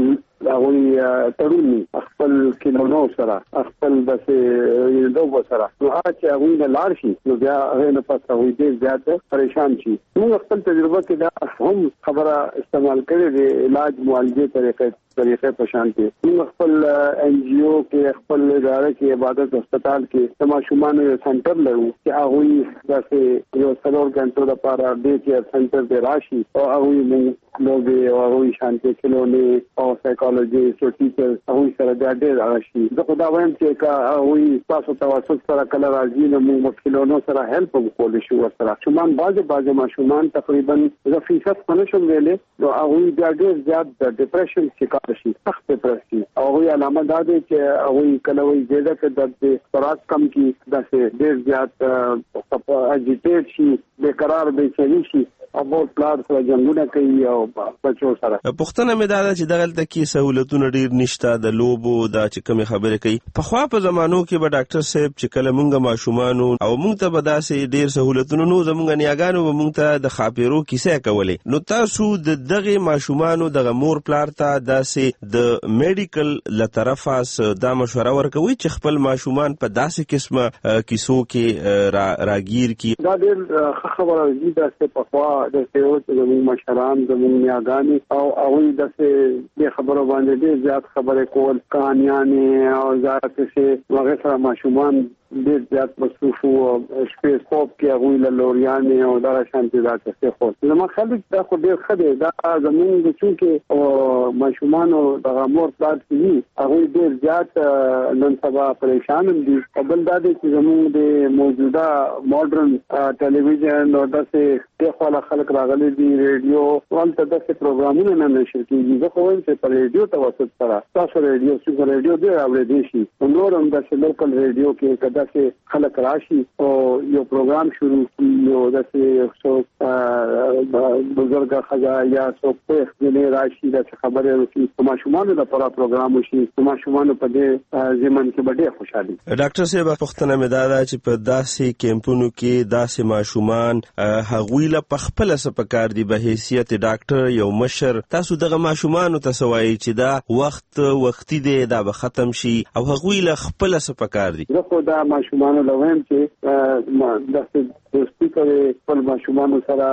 هغوی تړوني خپل کلونو سره خپل داسې لوبو سره، نو هغه چې هغوی نه لاړ شي نو بیا هغې نه پس هغوی ډېر زیات پریشان شي. موږ خپل تجربه کې دا هم خبره استعمال کړې د علاج معالجې طریقې طریقې په شان کې. موږ خپل ان جی او کې خپل اداره کې عبادت هسپتال کې د ماشومانو یو سنټر لرو چې هغوی داسې یو څلور غنټو لپاره ډې کېر سنټر ته راشي او هغوی موږ لوبې او هغوی شانتي کلونې او سایکالوجیست او ټیچر هغوی سره بیا ډېر راشي. زه خو دا وایم چې که هغوی تاسو توسط سره کله راځي نو موږ کلونو سره هیلپ هم کولی شو ورسره. ماشومان بعضې بعضې ماشومان تقریبا زه فیصد خو نه شم ویلی نو هغوی بیا ډېر زیات د ډپریشن شکار شي، سخت ډپریس شي او هغوی علامه دا دی چې هغوی کله وایي زیاده که درد دی خوراک کم کړي، داسې ډېر زیات اجیټیټ شي، بېقرار بېچیني شي، ابو پلان سره جنگونه کوي او بچو سره. پښتنه مې دا چې دغلته کې سہولتونه ډیر نشته د لوبو دا چې کوم خبره کوي. په خوا په زمانو کې به ډاکټر صاحب چې کله مونږه ماشومان او مونږ ته به داسې ډیر سہولتونه نو زمونږ نیاګانو به مونږ ته د خاپیرو کیسه کولې. نو تاسو د دغه ماشومانو د مور پلار ته داسې د میډیکل له طرفه دا مشوره ورکوي چې خپل ماشومان په داسې قسمه کیسو کې راګیر کی. دا ډېر خبره دي چې په خوا د سیو زموږ مشران زموږ نیاګانې او هغوی داسې خبرو باندې ډېر زیات خبرې کول کہانیانې او زیات چې هغې سره ماشومان ډېر زیات مصروف وو. شپې خوب کې هغوی له لوریانې او دغه شانتې دا کیسې خول. زما خلک دا خو ډېر ښه دی. دا زموږ د چونکې ماشومانو دغه مور پلار چې وي هغوی ډېر زیات نن سبا پریشان هم دي. او بل دا دی چې زموږ د موجوده ماډرن ټلویزیون او داسې دېخوا خلک راغلي دي ریډیو هلته داسې پروګرامونه نه نشر کېږي. زه خو وایم چې په ریډیو توسط سره تاسو ریډیو چې ریډیو ډېر اورېدی شي نور هم داسې لوکل ریډیو کې که داسې خلک راشي او یو پروګرام شروع کړي یو داسې څوک بزرګه ښځه یا څوک پوه ځینې راشي داسې خبرې وکړي په ماشومانو لپاره پروګرام وشي په ماشومانو په دې ضمن کې به ډېر خوشحالي. ډاکټر صاحب پوښتنه مې دا ده چې په داسې کیمپونو کې داسې ماشومان هغوی له پخپله څه پکار دي په حیثیت ډاکټر یو مشر تاسو دغه ماشومانو ته څه وایي چې دا وخت وختي دی دا به ختم شي او هغوی له خپله څه پکار دي؟ زه خو دا ماشومانو له وایم چې داسې دوستي کوي خپل ماشومانو سره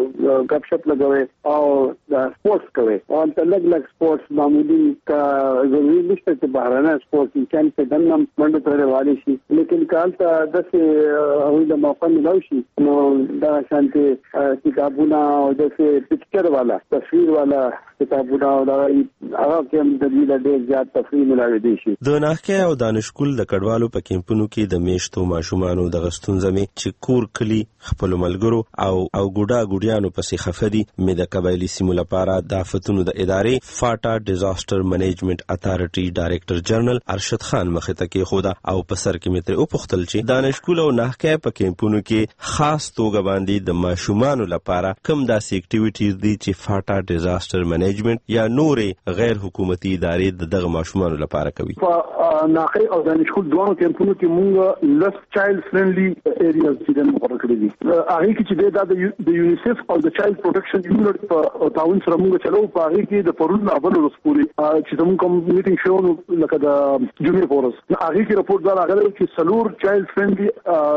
ګپ شپ لګوي او د سپورټس کوي او هلته لږ لږ سپورټس معمولي که ضروري نشته چې بهرنی سپورټس امکان کې دننه منډه ترې والی شي لیکن که هلته داسې هغوی د موقع میلاو شي نو دغه شانتې کتابونه او داسې پکچر والا تصویر والا کتابونه او دغه هغه کې هم د دوی له ډېر زیات تفریح میلاوېدی شي. د ناحقه او دانشګل د کډوالو په کیمپونو کې د میشتو ماشومانو دغه ستونزه مې چې کور کلی خپل ملګرو او او ګوډا ګوډیانو پسې خفدي مې د قبایلی سیمو لپاره د آفتونو د ادارې فاټا ډیزاستر منیجمنت اتارټي ډایریکټر جنرال ارشد خان مخه ته کې خودا او په سر کې متر او پختل چې دانشګل او ناحقه په کیمپونو کې خاص توګه باندې د ماشومانو لپاره کوم داسې اکټیویټیز دي چې فاټا ډیزاستر منیجمنت یا نورې غیر حکومتي ادارې دغه ماشومانو لپاره کوي. په ناحقه او دانشګل دوه کیمپونو کې موږ لس چایلډ فرندلی ایریاز چې موږ ورکړي دي. هغه کې چې د یونیسف او د چایلډ پروټیکشن یونټ په تعاون سره موږ چلو په هغه کې د پرون اول ورځ پورې چې موږ کوم میټینګ شو نو لکه د جمعې پورس هغه کې راپورټ دا راغلی چې سلور چایلډ فرندلی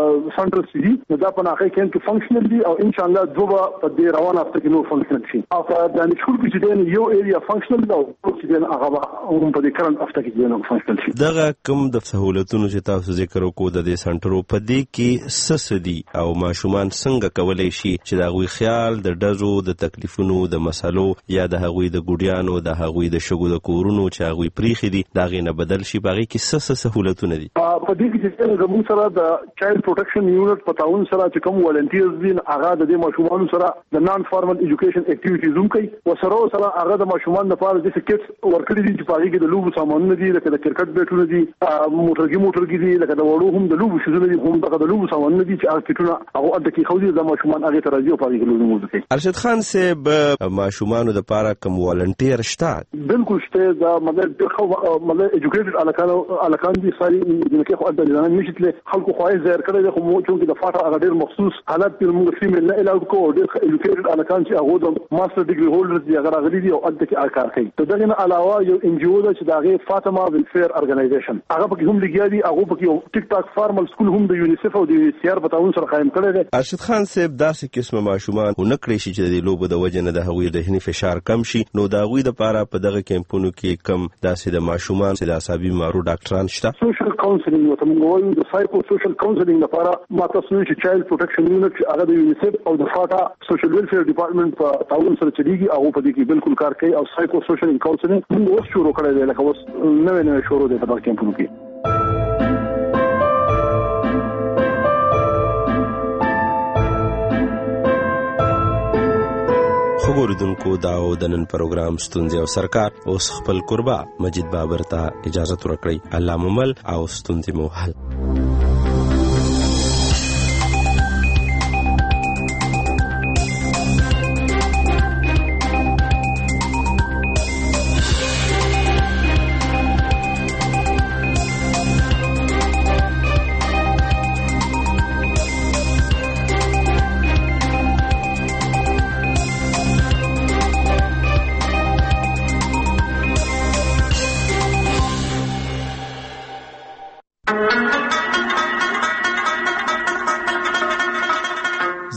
سنټرز دي نو دا په هغه کې فنکشنل دي او ان شاء الله دوه په دې روانه هفته کې نو فنکشنل شي. او په دانشګل کې چې یو ایریا فنکشنل ده او چې هغه هم په دې کرنت هفته کې نو فنکشنل شي. دغه کوم د سہولتونو چې تاسو ذکر وکړو د دې سنټرو په دې کې سسدي او ماشومان څنګه کولای شي چې د هغوی خیال د ډزو د تکلیفونو د مسالو یا د هغوی د ګوډیانو د هغوی د شګو د کورونو چې هغوی پریخي دي دا غي نه بدل شي باغی کې څه څه سہولتونه دي؟ په دې کې چې زموږ سره د چایلډ پروټیکشن یونټ په تعاون سره چې کوم والنټیرز دي هغه د دې ماشومانو سره د نان فارمل ایجوکیشن اکټیویټیز هم کوي او سره سره هغه د ماشومان لپاره د کټس ورکړي دي چې په هغه کې د لوبو سامانونه دي لکه د کرکټ بیټونه دي موټرګي موټرګي دي لکه د وړو هم د لوبو شوزونه دي هم دغه د لوبو سامانونه دي چې هغه کټونه هغه د کې خو دي د ماشومان هغه ته راځي او په هغه کې لوبو کوي. ارشد خان صاحب ماشومانو د لپاره کوم والنټیر شته؟ بالکل شته دا مطلب خو مطلب ایجوکیټډ الکان الکان دي ساري د کې خو د ځان نشته خلکو خو یې ظاهر کړی خو مو چې د فاټا هغه ډیر مخصوص حالت په موږ فیمل نه الاو کو ډیر ایجوکیټډ الکان چې هغه د ماستر ډیګري هولډرز دي هغه راغلي دي او د کې کار کوي. ته دغه نه علاوه یو ان جی او چې دغه فاطمه ویلفیر ارګنایزیشن هغه په هم لګیا دي هغه په یو ټیک ټاک فارمل سکول هم د یونیسف او د سی آر په تعاون سره قائم کړی دی. ارشد خان صاحب داسې قسمه ماشومان خو نه کړی شي چې د لوبو د وجه نه د هغوی ذهني فشار کم شي نو د هغوی لپاره په دغه کیمپونو کې کم داسې د ماشومان چې د اعصابي مارو ډاکټران شته؟ سوشل کاونسلینګ وته موږ وایو د سایکو سوشل کاونسلینګ لپاره ماته سوي چې چایلډ پروټیکشن یونټ هغه د یونیسف او د فاټا سوشل ویلفیر ډپارټمنټ په تعاون سره چلیږي هغه په دې کې بالکل کار کوي او سایکو سوشل کاونسلینګ موږ اوس شروع کړی دی لکه اوس نوې نوې شروع دی په دغه کیمپونو کې. خبردونکو داو د نن پروګرام ستونزې او سرکار اوس خپل قربا مجید بابر ته اجازه ورکړي. الله ممل او ستونزې مو حل.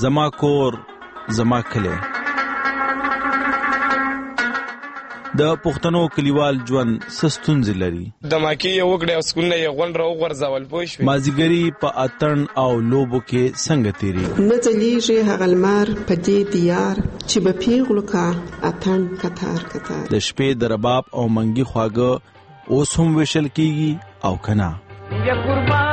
زما کور زما کلی. د پښتنو کلیوال ژوند څه ستونزې لري؟ د ماکي یو وګړي او سکونه یې غونډ راوغورځول پوه شوې. مازدیګري په اتڼ او لوبو کې څنګه تېرېږي؟ نه ځلیږي هغه لمر په دې دیار چې به پیغلو کا اتڼ کتار کتار. د شپې د رباب او منګي خواږه اوس هم ویشل کېږي او که نه؟ یا قربان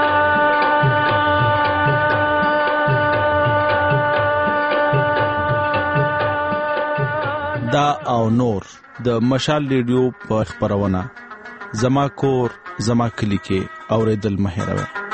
دا او نور د مشال ریډیو په خبرونه زما کور زما کلی کې اوریدل مه هېروئ.